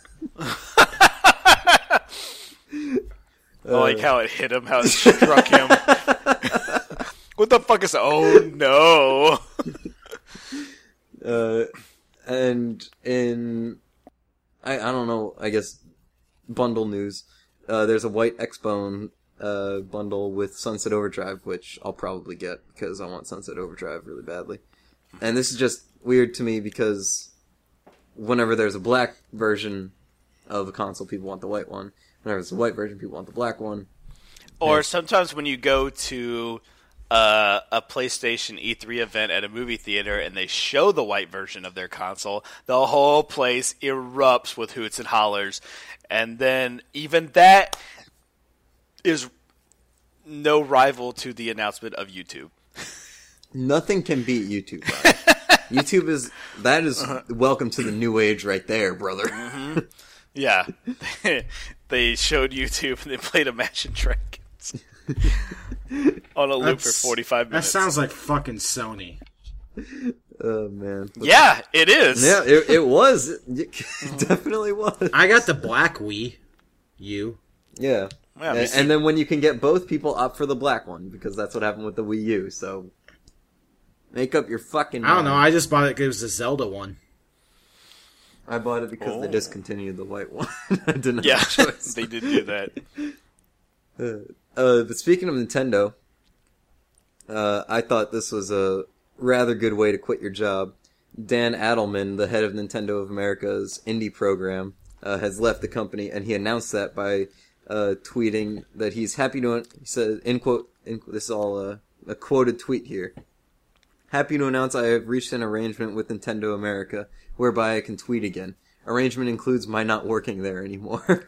I like how it hit him, how it struck him. What the fuck is... Oh, no.
And in... I don't know, I guess, bundle news. There's a white X-Bone bundle with Sunset Overdrive, which I'll probably get because I want Sunset Overdrive really badly. And this is just weird to me because whenever there's a black version of a console, people want the white one. Whenever it's a white version, people want the black one.
Or sometimes when you go to a PlayStation E3 event at a movie theater and they show the white version of their console, the whole place erupts with hoots and hollers. And then even that is no rival to the announcement of YouTube.
Nothing can beat YouTube, bro. YouTube is welcome to the new age right there, brother.
Mm-hmm. Yeah. They showed YouTube and they played Imagine Dragons on a loop for 45 minutes.
That sounds like fucking Sony.
Oh, man.
Yeah, it is.
Yeah, it was. It definitely was.
I got the black Wii U.
Yeah. And then when you can get both, people opt for the black one because that's what happened with the Wii U, so make up your fucking mind.
I don't know, I just bought it because it was the Zelda one.
I bought it because they discontinued the white one. I didn't
have
a choice.
They did do that.
But speaking of Nintendo, I thought this was a rather good way to quit your job. Dan Adelman, the head of Nintendo of America's indie program, has left the company, and he announced that by tweeting that he's happy to... He said, this is all a quoted tweet here. Happy to announce I have reached an arrangement with Nintendo America whereby I can tweet again. Arrangement includes my not working there anymore.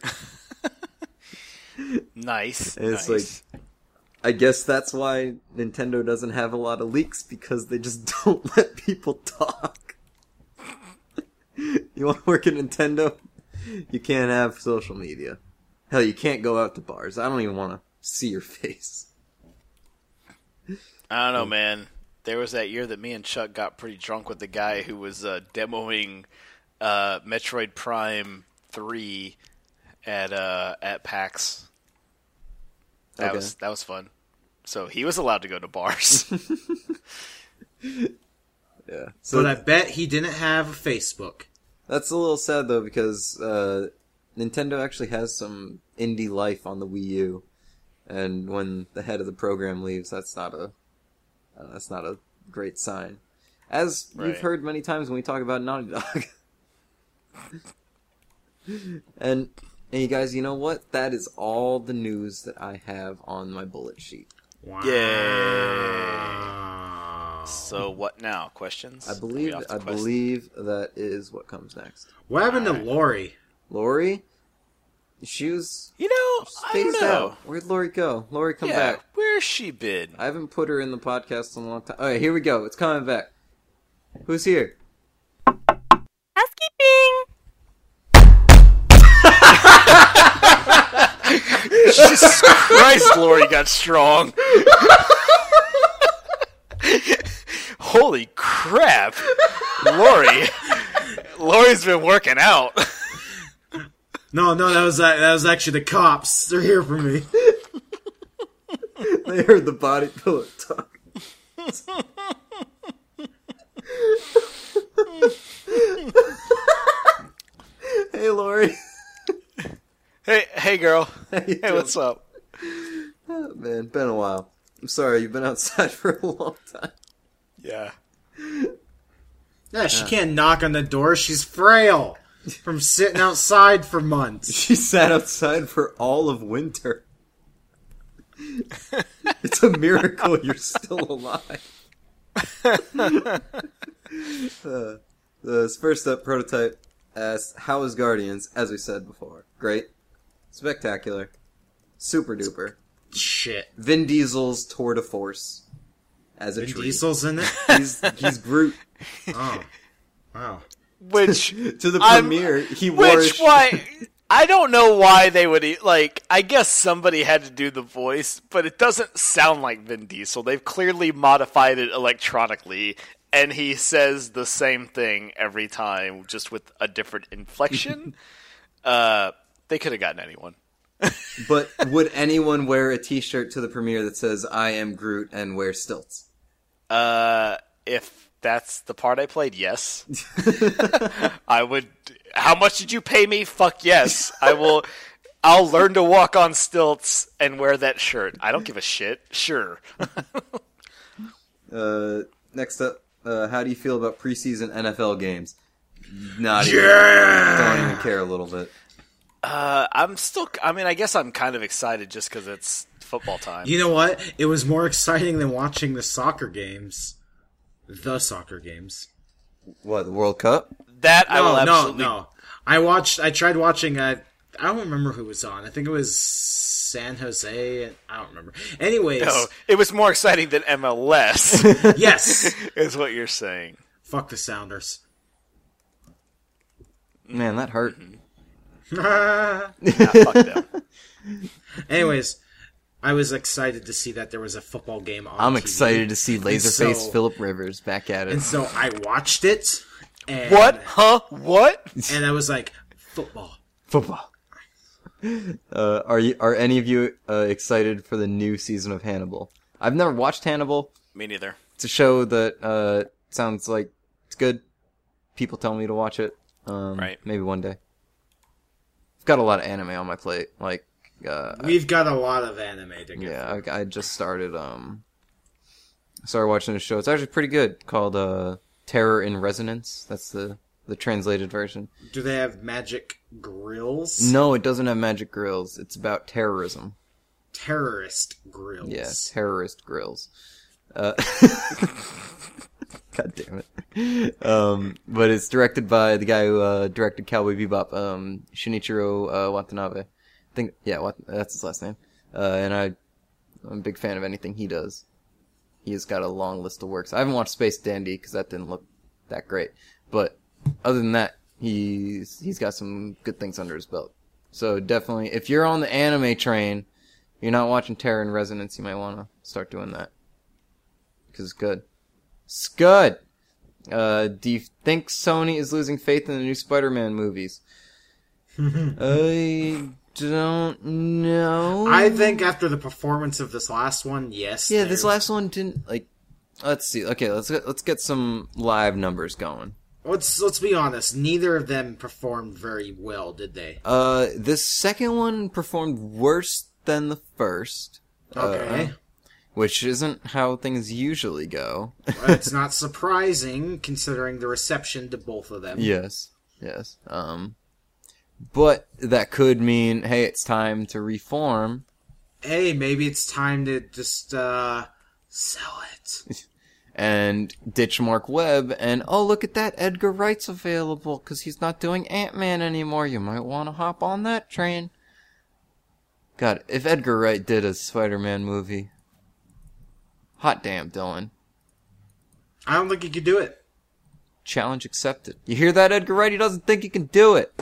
Nice.
And it's like, I guess that's why Nintendo doesn't have a lot of leaks, because they just don't let people talk. You want to work at Nintendo? You can't have social media. Hell, you can't go out to bars. I don't even want to see your face.
I don't know, man. There was that year that me and Chuck got pretty drunk with the guy who was demoing Metroid Prime 3 at PAX. That was fun. So he was allowed to go to bars.
Yeah.
But I bet he didn't have a Facebook.
That's a little sad though, because Nintendo actually has some indie life on the Wii U, and when the head of the program leaves, that's not a great sign. As you've heard many times when we talk about Naughty Dog. And you guys, you know what? That is all the news that I have on my bullet sheet.
Wow.
Yay. So what now? Questions?
I believe that is what comes next.
What happened to Lori?
Lori? She was...
I don't know.
Out. Where'd Lori go? Lori, come back.
Where's she been?
I haven't put her in the podcast in a long time. Alright, here we go. It's coming back. Who's here?
Housekeeping!
Jesus Christ, Lori got strong. Holy crap. Lori's been working out.
No, that was actually the cops. They're here for me.
They heard the body pillow talk. Hey, Lori.
Hey, girl. Hey, what's up?
Oh, man, been a while. I'm sorry, you've been outside for a long time.
Yeah.
Yeah, she can't knock on the door. She's frail from sitting outside for months.
She sat outside for all of winter. It's a miracle you're still alive. This first up, Prototype asks, how is Guardians? As we said before. Great. Spectacular. Super duper.
Shit.
Vin Diesel's tour de force. As a
Vin
tree.
Diesel's in it?
He's Groot.
Oh. Wow.
Which
to the premiere, he wore.
I don't know why they would I guess somebody had to do the voice, but it doesn't sound like Vin Diesel. They've clearly modified it electronically, and he says the same thing every time, just with a different inflection. They could have gotten anyone.
But would anyone wear a t-shirt to the premiere that says "I am Groot" and wear stilts?
If that's the part I played, yes. I would. How much did you pay me? Fuck yes. I'll learn to walk on stilts and wear that shirt. I don't give a shit. Sure.
Next up, how do you feel about preseason NFL games? Not even. Don't even care a little bit.
I guess I'm kind of excited just because it's football time.
You know what? It was more exciting than watching the soccer games. The soccer games.
What, the World Cup?
That I will absolutely...
No. I tried watching, I don't remember who was on. I think it was San Jose. I don't remember. Anyways.
No, it was more exciting than MLS.
Yes.
Is what you're saying.
Fuck the Sounders.
Man, that hurt.
Fuck them.
Anyways, I was excited to see that there was a football game on
I'm
TV.
excited to see Laserface Phillip Rivers back at it.
And so I watched it. And,
what? Huh? What?
And I was like, football.
Are any of you excited for the new season of Hannibal? I've never watched Hannibal.
Me neither.
It's a show that sounds like it's good. People tell me to watch it.
Right.
Maybe one day. I've got a lot of anime on my plate.
We've got a lot of anime to get.
Yeah, I just started watching a show. It's actually pretty good, called Terror in Resonance. That's the translated version.
Do they have magic grills?
No, it doesn't have magic grills. It's about terrorism.
Terrorist grills.
Yeah, terrorist grills. God damn it. But it's directed by the guy who directed Cowboy Bebop, Shinichiro Watanabe. That's his last name. And I'm a big fan of anything he does. He has got a long list of works. I haven't watched Space Dandy because that didn't look that great. But other than that, he's got some good things under his belt. So definitely, if you're on the anime train, you're not watching Terror in Resonance, you might want to start doing that. Because it's good. It's good! Do you think Sony is losing faith in the new Spider-Man movies? I don't know.
I think after the performance of this last one, yes.
Yeah, this last one didn't, let's see. Okay, let's get some live numbers going.
Let's be honest. Neither of them performed very well, did they?
This second one performed worse than the first.
Okay.
Which isn't how things usually go.
Well, it's not surprising, considering the reception to both of them.
Yes. But that could mean, hey, it's time to reform.
Hey, maybe it's time to just, sell it.
And ditch Mark Webb, and oh, look at that, Edgar Wright's available, because he's not doing Ant-Man anymore. You might want to hop on that train. God, if Edgar Wright did a Spider-Man movie... Hot damn, Dylan.
I don't think he could do it.
Challenge accepted. You hear that, Edgar Wright? He doesn't think he can do it.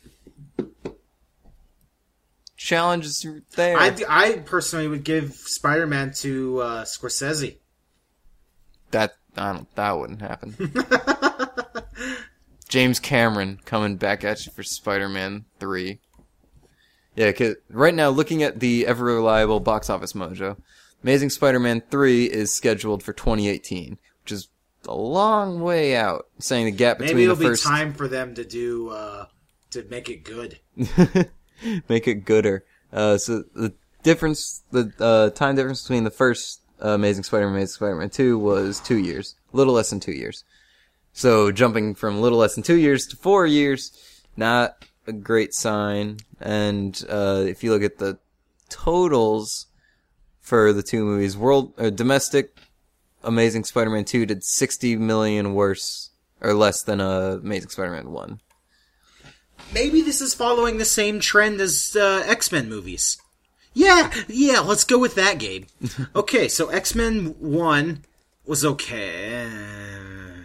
Challenge is there.
I personally would give Spider-Man to Scorsese.
That wouldn't happen. James Cameron coming back at you for Spider-Man 3. Yeah, 'cause right now, looking at the ever-reliable Box Office Mojo, Amazing Spider-Man 3 is scheduled for 2018, which is a long way out, saying the gap between
Maybe
the
it'll
first...
be time for them to do, to make it good.
Make it gooder. So the difference, the time difference between the first Amazing Spider-Man and Amazing Spider-Man 2 was 2 years. A little less than 2 years. So jumping from a little less than 2 years to 4 years, not a great sign. And if you look at the totals for the two movies, domestic Amazing Spider-Man 2 did $60 million worse or less than Amazing Spider-Man 1.
Maybe this is following the same trend as X-Men movies. Yeah, let's go with that, Gabe. Okay, so X-Men 1 was okay.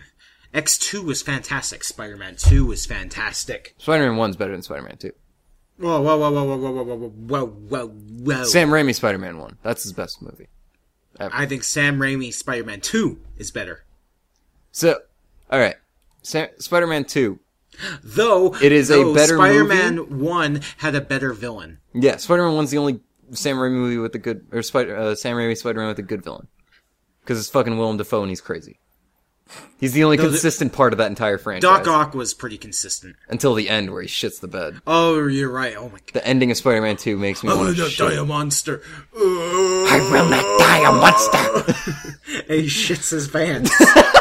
X2 was fantastic. Spider-Man 2 was fantastic.
Spider-Man 1's better than Spider-Man 2.
Whoa.
Sam Raimi Spider-Man 1. That's his best movie.
Ever. I think Sam Raimi Spider-Man 2 is better.
So, alright. Spider-Man 2.
Though
it is a better
Spider-Man
movie.
1 had a better villain.
Yeah, Spider-Man 1's the only Sam Raimi movie with a good... Or Sam Raimi Spider-Man with a good villain. Because it's fucking Willem Dafoe and he's crazy. He's the only consistent part of that entire franchise.
Doc Ock was pretty consistant.
Until the end where he shits the bed.
Oh, you're right. Oh my god.
The ending of Spider-Man 2 makes me want to shit.
I will not die a monster.
I will not die a monster.
And he shits his pants.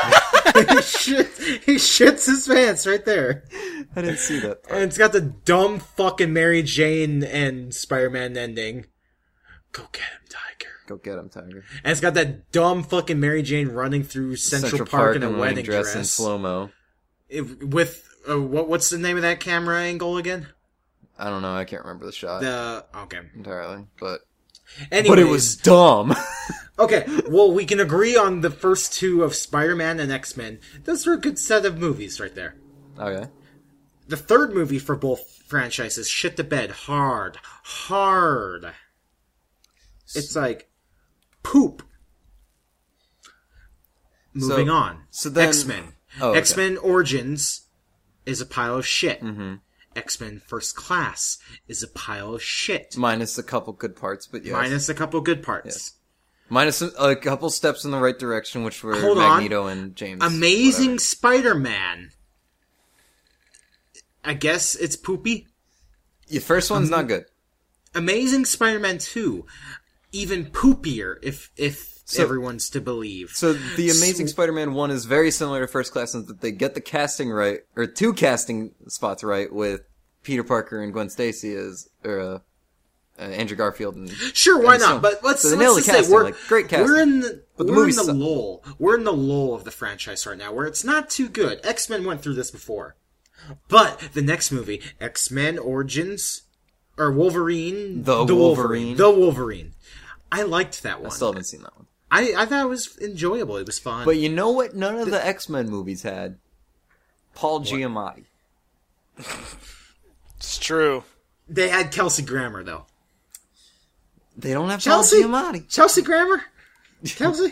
he shits his pants right there.
I didn't see that part.
And it's got the dumb fucking Mary Jane and Spider-Man ending. Go get him, Tiger.
Go get him, Tiger.
And it's got that dumb fucking Mary Jane running through Central Park in a wedding dress.
In slow-mo.
With, what's the name of that camera angle again?
I don't know, I can't remember the shot.
Okay.
Entirely, but...
Anyways,
but it was dumb.
Okay, well, we can agree on the first two of Spider-Man and X-Men. Those were a good set of movies right there.
Okay.
The third movie for both franchises shit the bed hard. It's like... poop. Moving on. So then, X-Men. Oh, okay. X-Men Origins is a pile of shit. Mm-hmm. X-Men First Class is a pile of shit.
Minus a couple good parts, but yes.
Minus a couple good parts.
Yes. Minus a couple steps in the right direction, which were Magneto and James.
Amazing Spider-Man. I guess it's poopy.
The first one's not good.
Amazing Spider-Man 2. Even poopier, if everyone's to believe.
So the Amazing Spider-Man 1 is very similar to First Class in that they get the casting right, or two casting spots right, with Peter Parker and Gwen Stacy as, Andrew Garfield and...
Sure, why not? But let's
say great casting.
We're in the lull. We're in the lull of the franchise right now, where it's not too good. X-Men went through this before. But the next movie, X-Men Origins, or Wolverine... The Wolverine. I liked that one.
I still haven't seen that one.
I thought it was enjoyable. It was fun.
But you know what none of the X-Men movies had? Paul Giamatti.
It's true.
They had Kelsey Grammer, though.
They don't have Paul Giamatti.
Chelsea Grammer? Kelsey?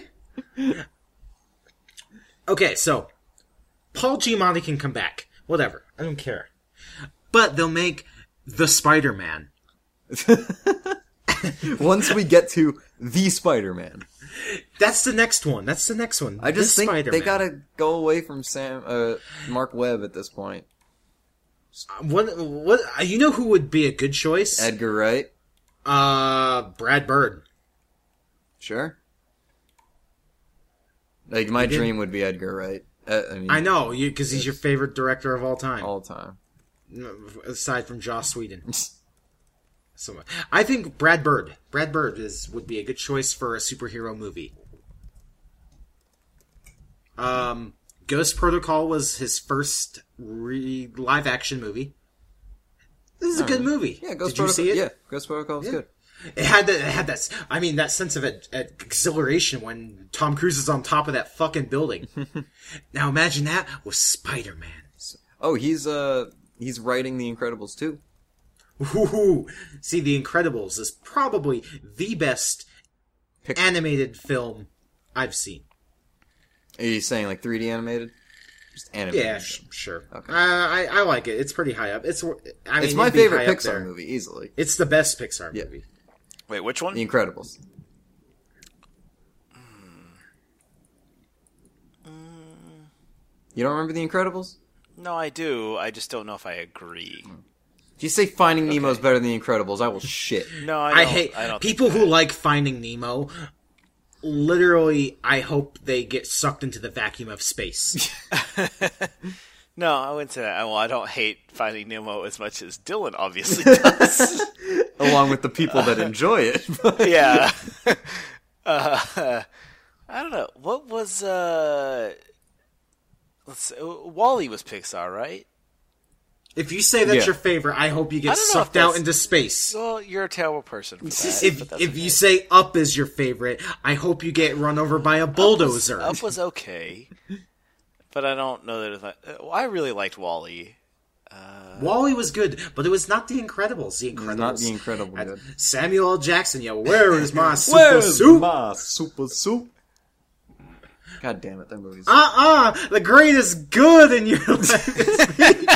Okay, so Paul Giamatti can come back. Whatever. I don't care. But they'll make the Spider-Man.
Once we get to the Spider-Man.
That's the next one.
I just think Spider-Man. They gotta go away from Mark Webb at this point.
What? You know who would be a good choice?
Edgar Wright.
Brad Bird.
Sure. Like, my dream would be Edgar Wright.
I know, because he's your favorite director of all time.
All time.
Aside from Joss Whedon. So, I think Brad Bird. Brad Bird would be a good choice for a superhero movie. Ghost Protocol was his first live action movie. This is a good movie.
Yeah, Ghost
Protocol.
Did you see it? Yeah, Ghost Protocol was good.
It had that. I mean, that sense of exhilaration when Tom Cruise is on top of that fucking building. Now imagine that with Spider-Man.
Oh, he's writing The Incredibles too.
Ooh. See, The Incredibles is probably the best animated film I've seen.
Are you saying like 3D animated? Just animated?
Yeah, sure. Okay. I like it. It's pretty high up. It's
my favorite Pixar movie, easily.
It's the best Pixar movie.
Wait, which one?
The Incredibles. You don't remember The Incredibles?
No, I do. I just don't know if I agree.
If you say Finding Nemo is better than The Incredibles, I will shit.
No,
I hate people who like Finding Nemo. Literally, I hope they get sucked into the vacuum of space.
No, I wouldn't say that. Well, I don't hate Finding Nemo as much as Dylan obviously does.
Along with the people that enjoy it.
Yeah. I don't know. What was... WALL-E was Pixar, right?
If you say that's your favorite, I hope you get sucked out into space.
Well, you're a terrible person for that.
If you say Up is your favorite, I hope you get run over by a bulldozer.
Up was okay. But I don't know that I really liked WALL-E.
WALL-E was good, but it was not The Incredibles. The Incredibles.
It was not The Incredibles. Good.
Samuel L. Jackson, where is my super soup?
My super soup? God damn it, that movie's...
the greatest good in your life is me.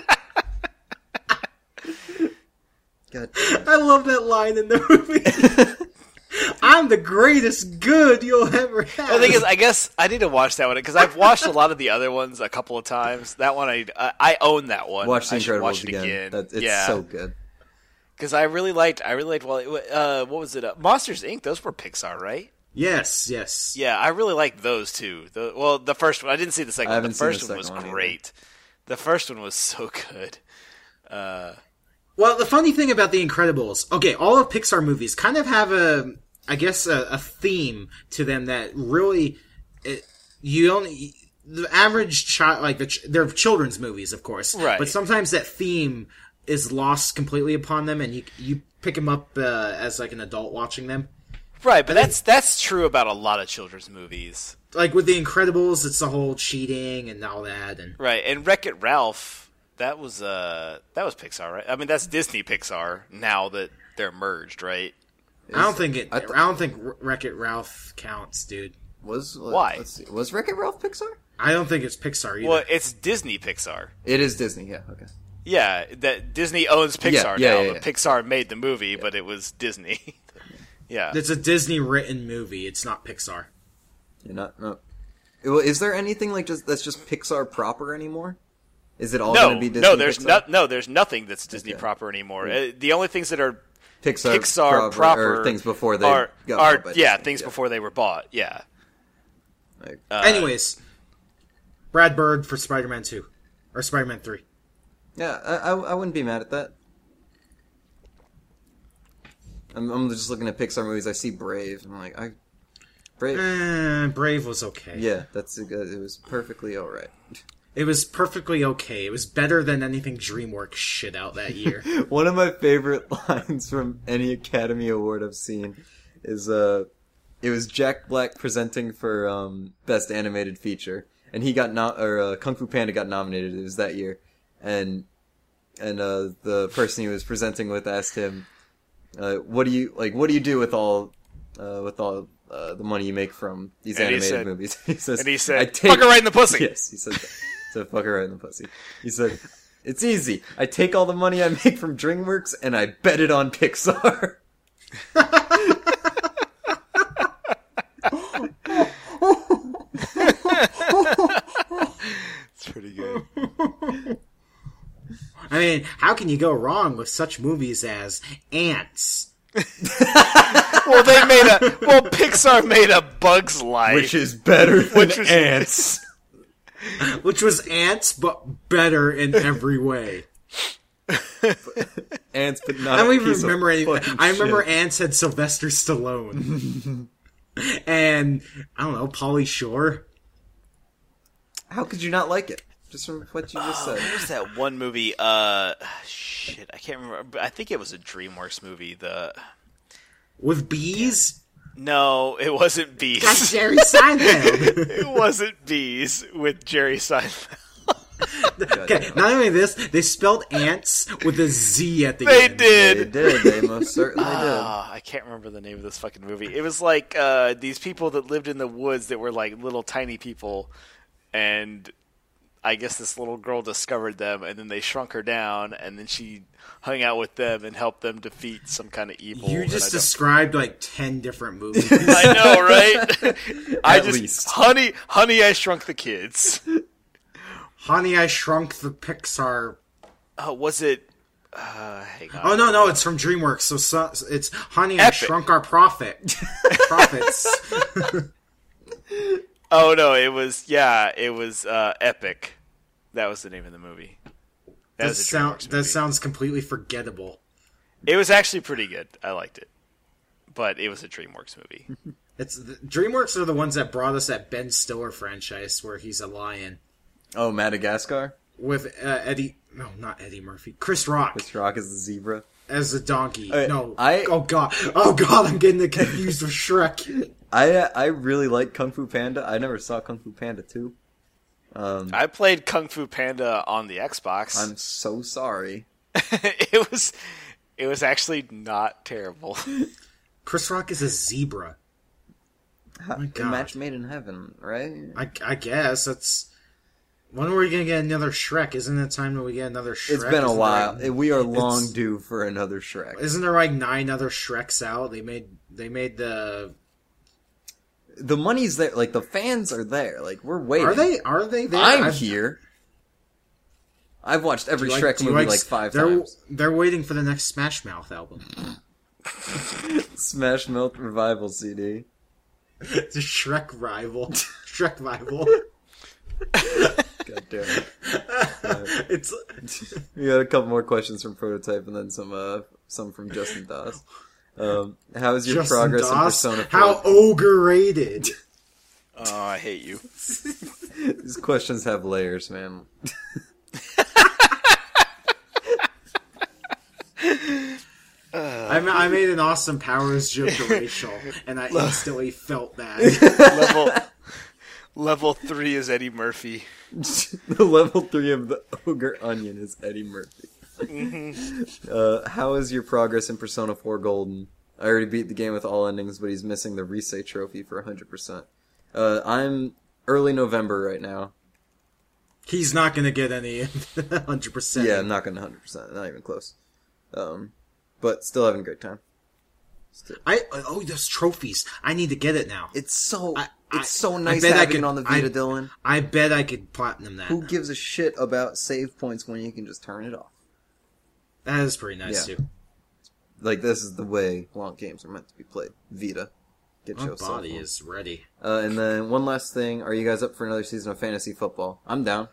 God.
I love that line in the movie. I'm the greatest good you'll ever have.
The thing is, I guess I need to watch that one because I've watched a lot of the other ones a couple of times. That one, I own that one.
Watch The Incredibles
watch it again.
It's so good.
Because I really liked. What was it? Monsters Inc. Those were Pixar, right?
Yes.
Yeah, I really liked those too. The first one. I didn't see the second one. The first one was great. The first one was so good.
Well, the funny thing about The Incredibles, okay, all of Pixar movies kind of have a theme to them that really, the average child, they're children's movies, of course,
right?
But sometimes that theme is lost completely upon them, and you pick them up as like an adult watching them,
right? But that's true about a lot of children's movies.
Like with The Incredibles, it's the whole cheating and all that, and
right. And Wreck-It Ralph. That was Pixar, right? I mean, that's Disney Pixar now that they're merged, right?
I don't think Wreck-It Ralph counts, dude.
Why?
Let's see. Was Wreck-It Ralph Pixar?
I don't think it's Pixar either.
Well, it's Disney Pixar.
It is Disney, yeah, okay.
Yeah, that Disney owns Pixar now. But Pixar made the movie, but it was Disney. Yeah.
It's a Disney written movie. It's not Pixar.
No. Is there anything that's just Pixar proper anymore? Is it all going to be Disney?
There's nothing that's Disney proper anymore. The only things that are
Pixar proper
are
things before they got bought by Disney.
Things before they were bought. Yeah.
Anyways, Brad Bird for Spider-Man 2 or Spider-Man 3.
Yeah, I wouldn't be mad at that. I'm just looking at Pixar movies. I see Brave. I'm like, Brave.
Brave was okay.
Yeah, it was perfectly all right.
It was perfectly okay. It was better than anything DreamWorks shit out that year.
One of my favorite lines from any Academy Award I've seen is it was Jack Black presenting for Best Animated Feature, and he got Kung Fu Panda got nominated. It was that year, and the person he was presenting with asked him, "What do you do with all the money you make from these animated movies?"
He said, "Fuck her right in the pussy."
Yes, he said that. So fuck her right in the pussy. He said, "It's easy. I take all the money I make from DreamWorks and I bet it on Pixar."
It's pretty good.
I mean, how can you go wrong with such movies as Ants?
Pixar made a Bug's Life,
which is better than Ants.
Which was Ants, but better in every way.
Ants, but not.
I don't even remember anything. I remember Ants had Sylvester Stallone, and I don't know, Pauly Shore.
How could you not like it? Just from what you just said.
What was that one movie? Shit, I can't remember. I think it was a DreamWorks movie.
With bees.
No, it wasn't Bees.
That's Jerry Seinfeld.
It wasn't Bees with Jerry Seinfeld.
Okay, not only this, they spelled ants with a Z at the
They
end.
did.
They most certainly did.
I can't remember the name of this fucking movie. It was like these people that lived in the woods that were like little tiny people, and I guess this little girl discovered them, and then they shrunk her down, and then she hung out with them and helped them defeat some kind of evil.
You just described like 10 different movies.
I know, right?
At least.
Honey, I Shrunk the Kids.
Honey, I Shrunk the Pixar.
Was it? Hang on.
Oh no, it's from DreamWorks. So it's Honey, I Shrunk Our Profits.
Oh no, it was Epic. That was the name of the movie.
That sounds completely forgettable.
It was actually pretty good. I liked it, but it was a DreamWorks movie.
DreamWorks are the ones that brought us that Ben Stiller franchise where he's a lion.
Oh, Madagascar
with not Eddie Murphy. Chris Rock.
Chris Rock is the zebra
as a donkey.
No,
oh god, I'm getting confused with Shrek.
I really like Kung Fu Panda. I never saw Kung Fu Panda 2.
I played Kung Fu Panda on the Xbox.
I'm so sorry.
It was actually not terrible.
Chris Rock is a zebra.
Oh my God. A match made in heaven, right?
I guess that's. When are we gonna get another Shrek? Isn't it time that we get another Shrek?
It's been a while. We are long due for another Shrek.
Isn't there like 9 other Shreks out? They made
the money's there. Like the fans are there. Like we're waiting.
Are they there?
I'm here. I've watched every Shrek movie like 5 times.
They're waiting for the next Smash Mouth album.
Smash Mouth Revival CD.
The Shrek Rival. Shrek Rival.
God damn it. We got a couple more questions from Prototype and then some from Justin Doss. How is your Justin progress Doss? In Persona 4?
How ogre-rated.
Oh, I hate you.
These questions have layers, man.
I made an Austin Powers joke to Rachel, and I instantly felt bad.
Level 3 is Eddie Murphy.
The level 3 of the Ogre Onion is Eddie Murphy. Mm-hmm. How is your progress in Persona 4 Golden? I already beat the game with all endings, but he's missing the Risei trophy for 100%. I'm early November right now.
He's not going to get any 100%.
Yeah, I'm not going to 100%. Not even close. But still having a great time.
Those trophies. I need to get it now.
It's so nice having it on the Vita, Dylan.
I bet I could platinum that.
Who gives a shit about save points when you can just turn it off?
That is pretty nice, too.
Like, this is the way long games are meant to be played. Vita.
Get my body is ready.
And then one last thing. Are you guys up for another season of fantasy football? I'm down.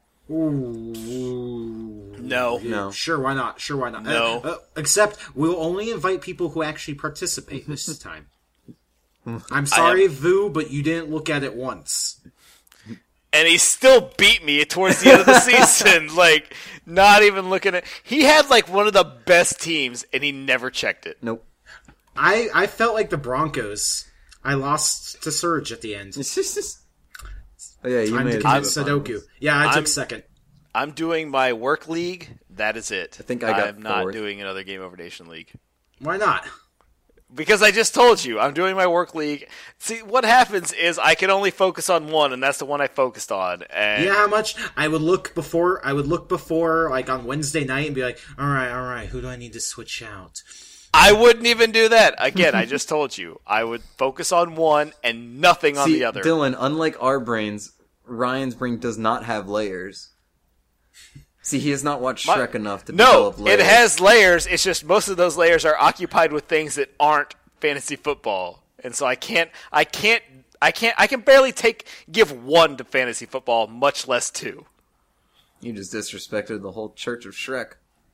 Ooh.
No.
Sure, why not?
No.
Except we'll only invite people who actually participate this time. I'm sorry, Vu, but you didn't look at it once.
And he still beat me towards the end of the season. Like, not even looking at... He had, like, one of the best teams, and he never checked it.
Nope.
I felt like the Broncos. I lost to Surge at the end.
Oh, yeah, you made it.
Sudoku. Yeah, I took second.
I'm doing my work league. That is it.
I think I'm
fourth. Not doing another Game Over Nation league.
Why not?
Because I just told you, I'm doing my work league. See, what happens is I can only focus on one, and that's the one I focused on. And
you know how much I would look before, like on Wednesday night, and be like, all right, who do I need to switch out?
I wouldn't even do that. Again, I just told you. I would focus on one and nothing on the other.
Dylan, unlike our brains, Ryan's brain does not have layers. See, he has not watched Shrek enough to develop layers.
No, it has layers. It's just most of those layers are occupied with things that aren't fantasy football. And so I can barely give one to fantasy football, much less two.
You just disrespected the whole Church of Shrek.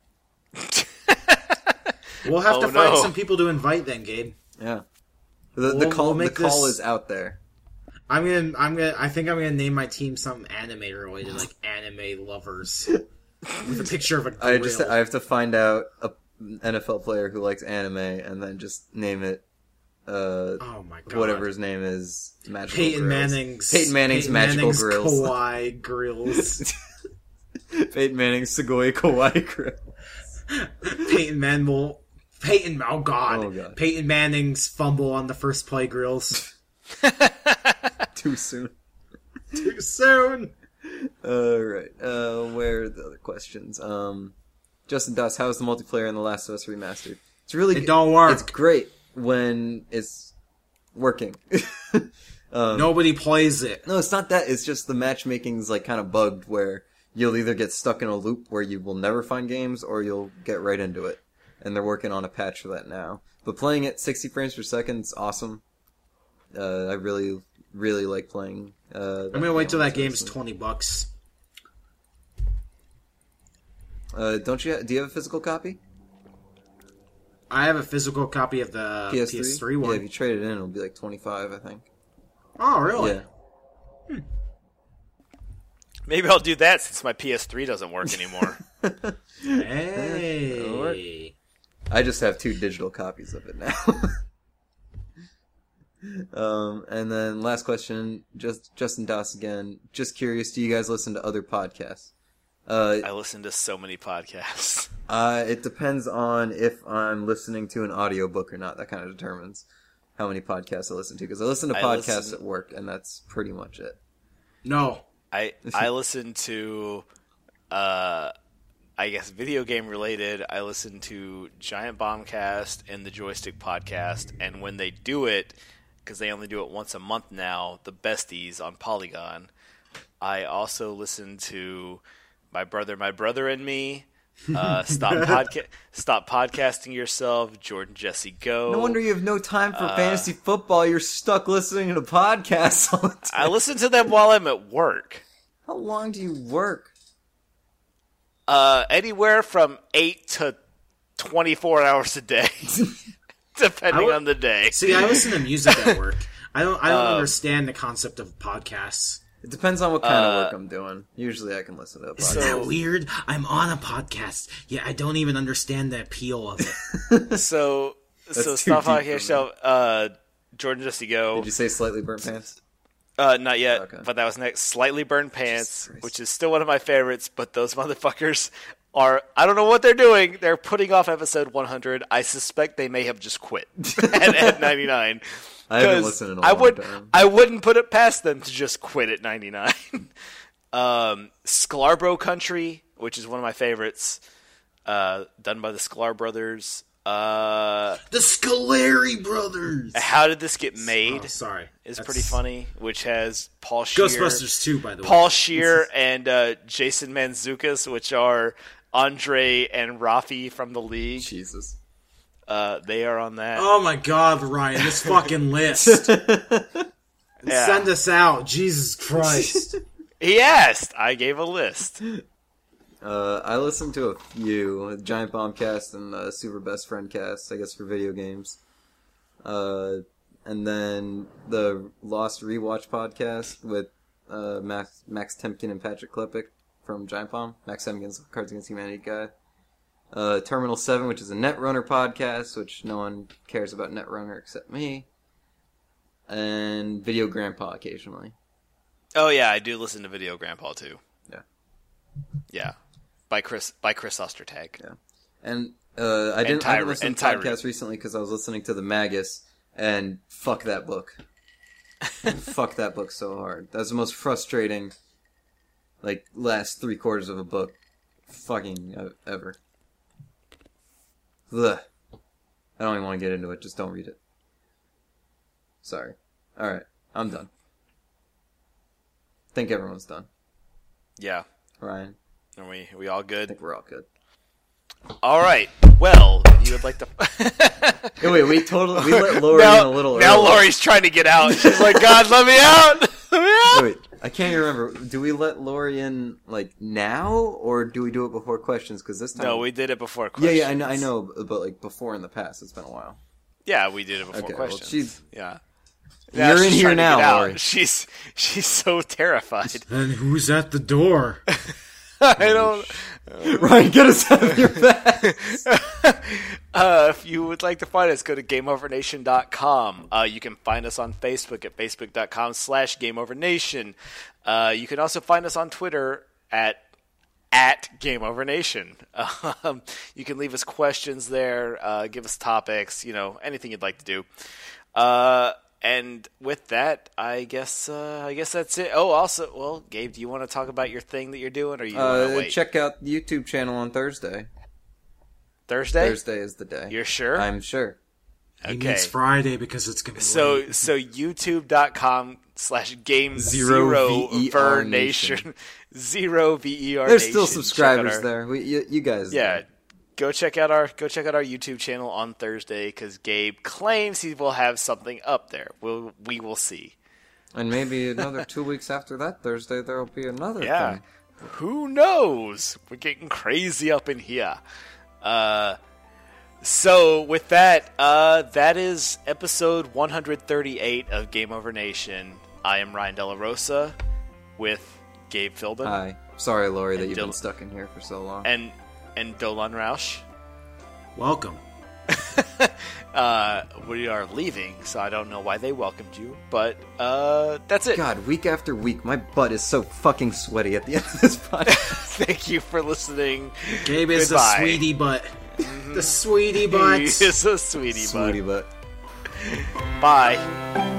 We'll have to find some people to invite then, Gabe.
Yeah. The call is out there.
I think I'm gonna name my team something anime related, like anime lovers. With a picture of a grill.
I have to find out an NFL player who likes anime and then just name it
oh my god.
Whatever his name is.
Peyton Manning's
Magical Grills.
Kawaii Grills.
Peyton Manning's Sugoi Kawaii Grill.
Oh god. Peyton Manning's fumble on the first play grills.
Too soon.
Too soon.
Alright. Where are the other questions? Justin Doss, how is the multiplayer in The Last of Us Remastered? It's really good.
It don't work.
It's great when it's working.
Nobody plays it.
No, it's not that. It's just the matchmaking's like kind of bugged where you'll either get stuck in a loop where you will never find games or you'll get right into it. And they're working on a patch for that now. But playing it 60 frames per second is awesome. I really, really like playing.
I'm gonna wait till that game's $20.
Do you have a physical copy?
I have a physical copy of the PS3 one.
Yeah, if you trade it in, it'll be like $25, I think.
Oh, really?
Yeah.
Maybe I'll do that since my PS3 doesn't work anymore.
Hey.
I just have 2 digital copies of it now. And then last question, Justin Doss again. Just curious, do you guys listen to other podcasts?
I listen to so many podcasts.
It depends on if I'm listening to an audiobook or not. That kind of determines how many podcasts I listen to. Because I listen to podcasts at work, and that's pretty much it.
No.
I listen to, I guess, video game related. I listen to Giant Bombcast and the Joystick Podcast. And when they do it, because they only do it once a month now, the Besties on Polygon. I also listen to My Brother and Me, Stop Podcasting Yourself, Jordan Jesse Go.
No wonder you have no time for fantasy football. You're stuck listening to podcasts all the time.
I listen to them while I'm at work.
How long do you work?
Anywhere from 8 to 24 hours a day. Depending on the day.
See, I listen to music at work. I don't understand the concept of podcasts.
It depends on what kind of work I'm doing. Usually I can listen to a podcast.
Isn't that weird? I'm on a podcast. Yeah, I don't even understand the appeal of it.
so Stop Podcast Yourself, Jordan Just to Go.
Did you say Slightly Burnt Pants?
Not yet, okay. But that was next. Slightly Burned Pants, which is still one of my favorites, but those motherfuckers are, I don't know what they're doing. They're putting off episode 100. I suspect they may have just quit at 99.
I haven't listened in a long time.
I wouldn't put it past them to just quit at 99. Sklarbro Country, which is one of my favorites, done by the Sklar Brothers.
The Scolari Brothers!
How Did This Get Made?
Oh, sorry.
Is pretty funny, which has Paul Scheer.
Ghostbusters 2, by the way.
Paul Scheer and Jason Mantzoukas, which are Andre and Rafi from the league.
Jesus.
They are on that.
Oh my God, Ryan, this fucking list. Yeah. Send us out, Jesus Christ.
He asked. I gave a list.
I listened to a few, Giant Bombcast and Super Best Friend Cast, I guess for video games. And then the Lost Rewatch podcast with Max Temkin and Patrick Klepek from Giant Bomb. Max Temkin's Cards Against Humanity guy. Terminal 7, which is a Netrunner podcast, which no one cares about Netrunner except me. And Video Grandpa occasionally.
Oh yeah, I do listen to Video Grandpa too.
Yeah.
Yeah. By Chris Ostertag.
Yeah. And I didn't listen to podcasts recently because I was listening to The Magus, and fuck that book. Fuck that book so hard. That's the most frustrating, last 3/4 of a book fucking ever. Ugh. I don't even want to get into it. Just don't read it. Sorry. Alright. I'm done. I think everyone's done.
Yeah.
Ryan?
Are we all good?
I think we're all good.
Alright. Well, if you would like to...
Hey, wait, we let Lori in a little early.
Now Lori's trying to get out. She's like, God, let me out! Let me out!
Wait, I can't even remember. Do we let Lori in, now? Or do we do it before questions? Because this time...
No, we did it before questions.
Yeah, I know, but, before in the past. It's been a while.
Yeah, we did it before questions.
Well,
yeah.
You're in here now, Lori.
She's so terrified.
And who's at the door?
I don't...
Ryan, get us out of your bag.
If you would like to find us, go to GameOverNation.com. You can find us on Facebook at Facebook.com/GameOverNation. You can also find us on Twitter at GameOverNation. You can leave us questions there, give us topics, anything you'd like to do. And with that, I guess that's it. Oh, also, Gabe, do you want to talk about your thing that you're doing, or you want to wait?
Check out the YouTube channel on Thursday.
Thursday?
Thursday is the day.
You're sure?
I'm sure.
Okay. It's Friday because it's going to be
so YouTube.com/Game0VERNation. 0 VER.
There's still subscribers there. You guys.
Yeah. Go check out our YouTube channel on Thursday because Gabe claims he will have something up there. We will see.
And maybe another 2 weeks after that Thursday there will be another thing.
Who knows? We're getting crazy up in here. So with that, that is episode 138 of Game Over Nation. I am Ryan Della Rosa with Gabe Philbin.
Hi. Sorry, Lori, that you've been stuck in here for so long.
And Dolan Roush.
Welcome.
We are leaving, so I don't know why they welcomed you, but that's it.
God, week after week, my butt is so fucking sweaty at the end of this podcast.
Thank you for listening.
Gabe is the sweetie butt. The sweetie butt.
He is a sweetie butt.
Sweetie butt.
Bye.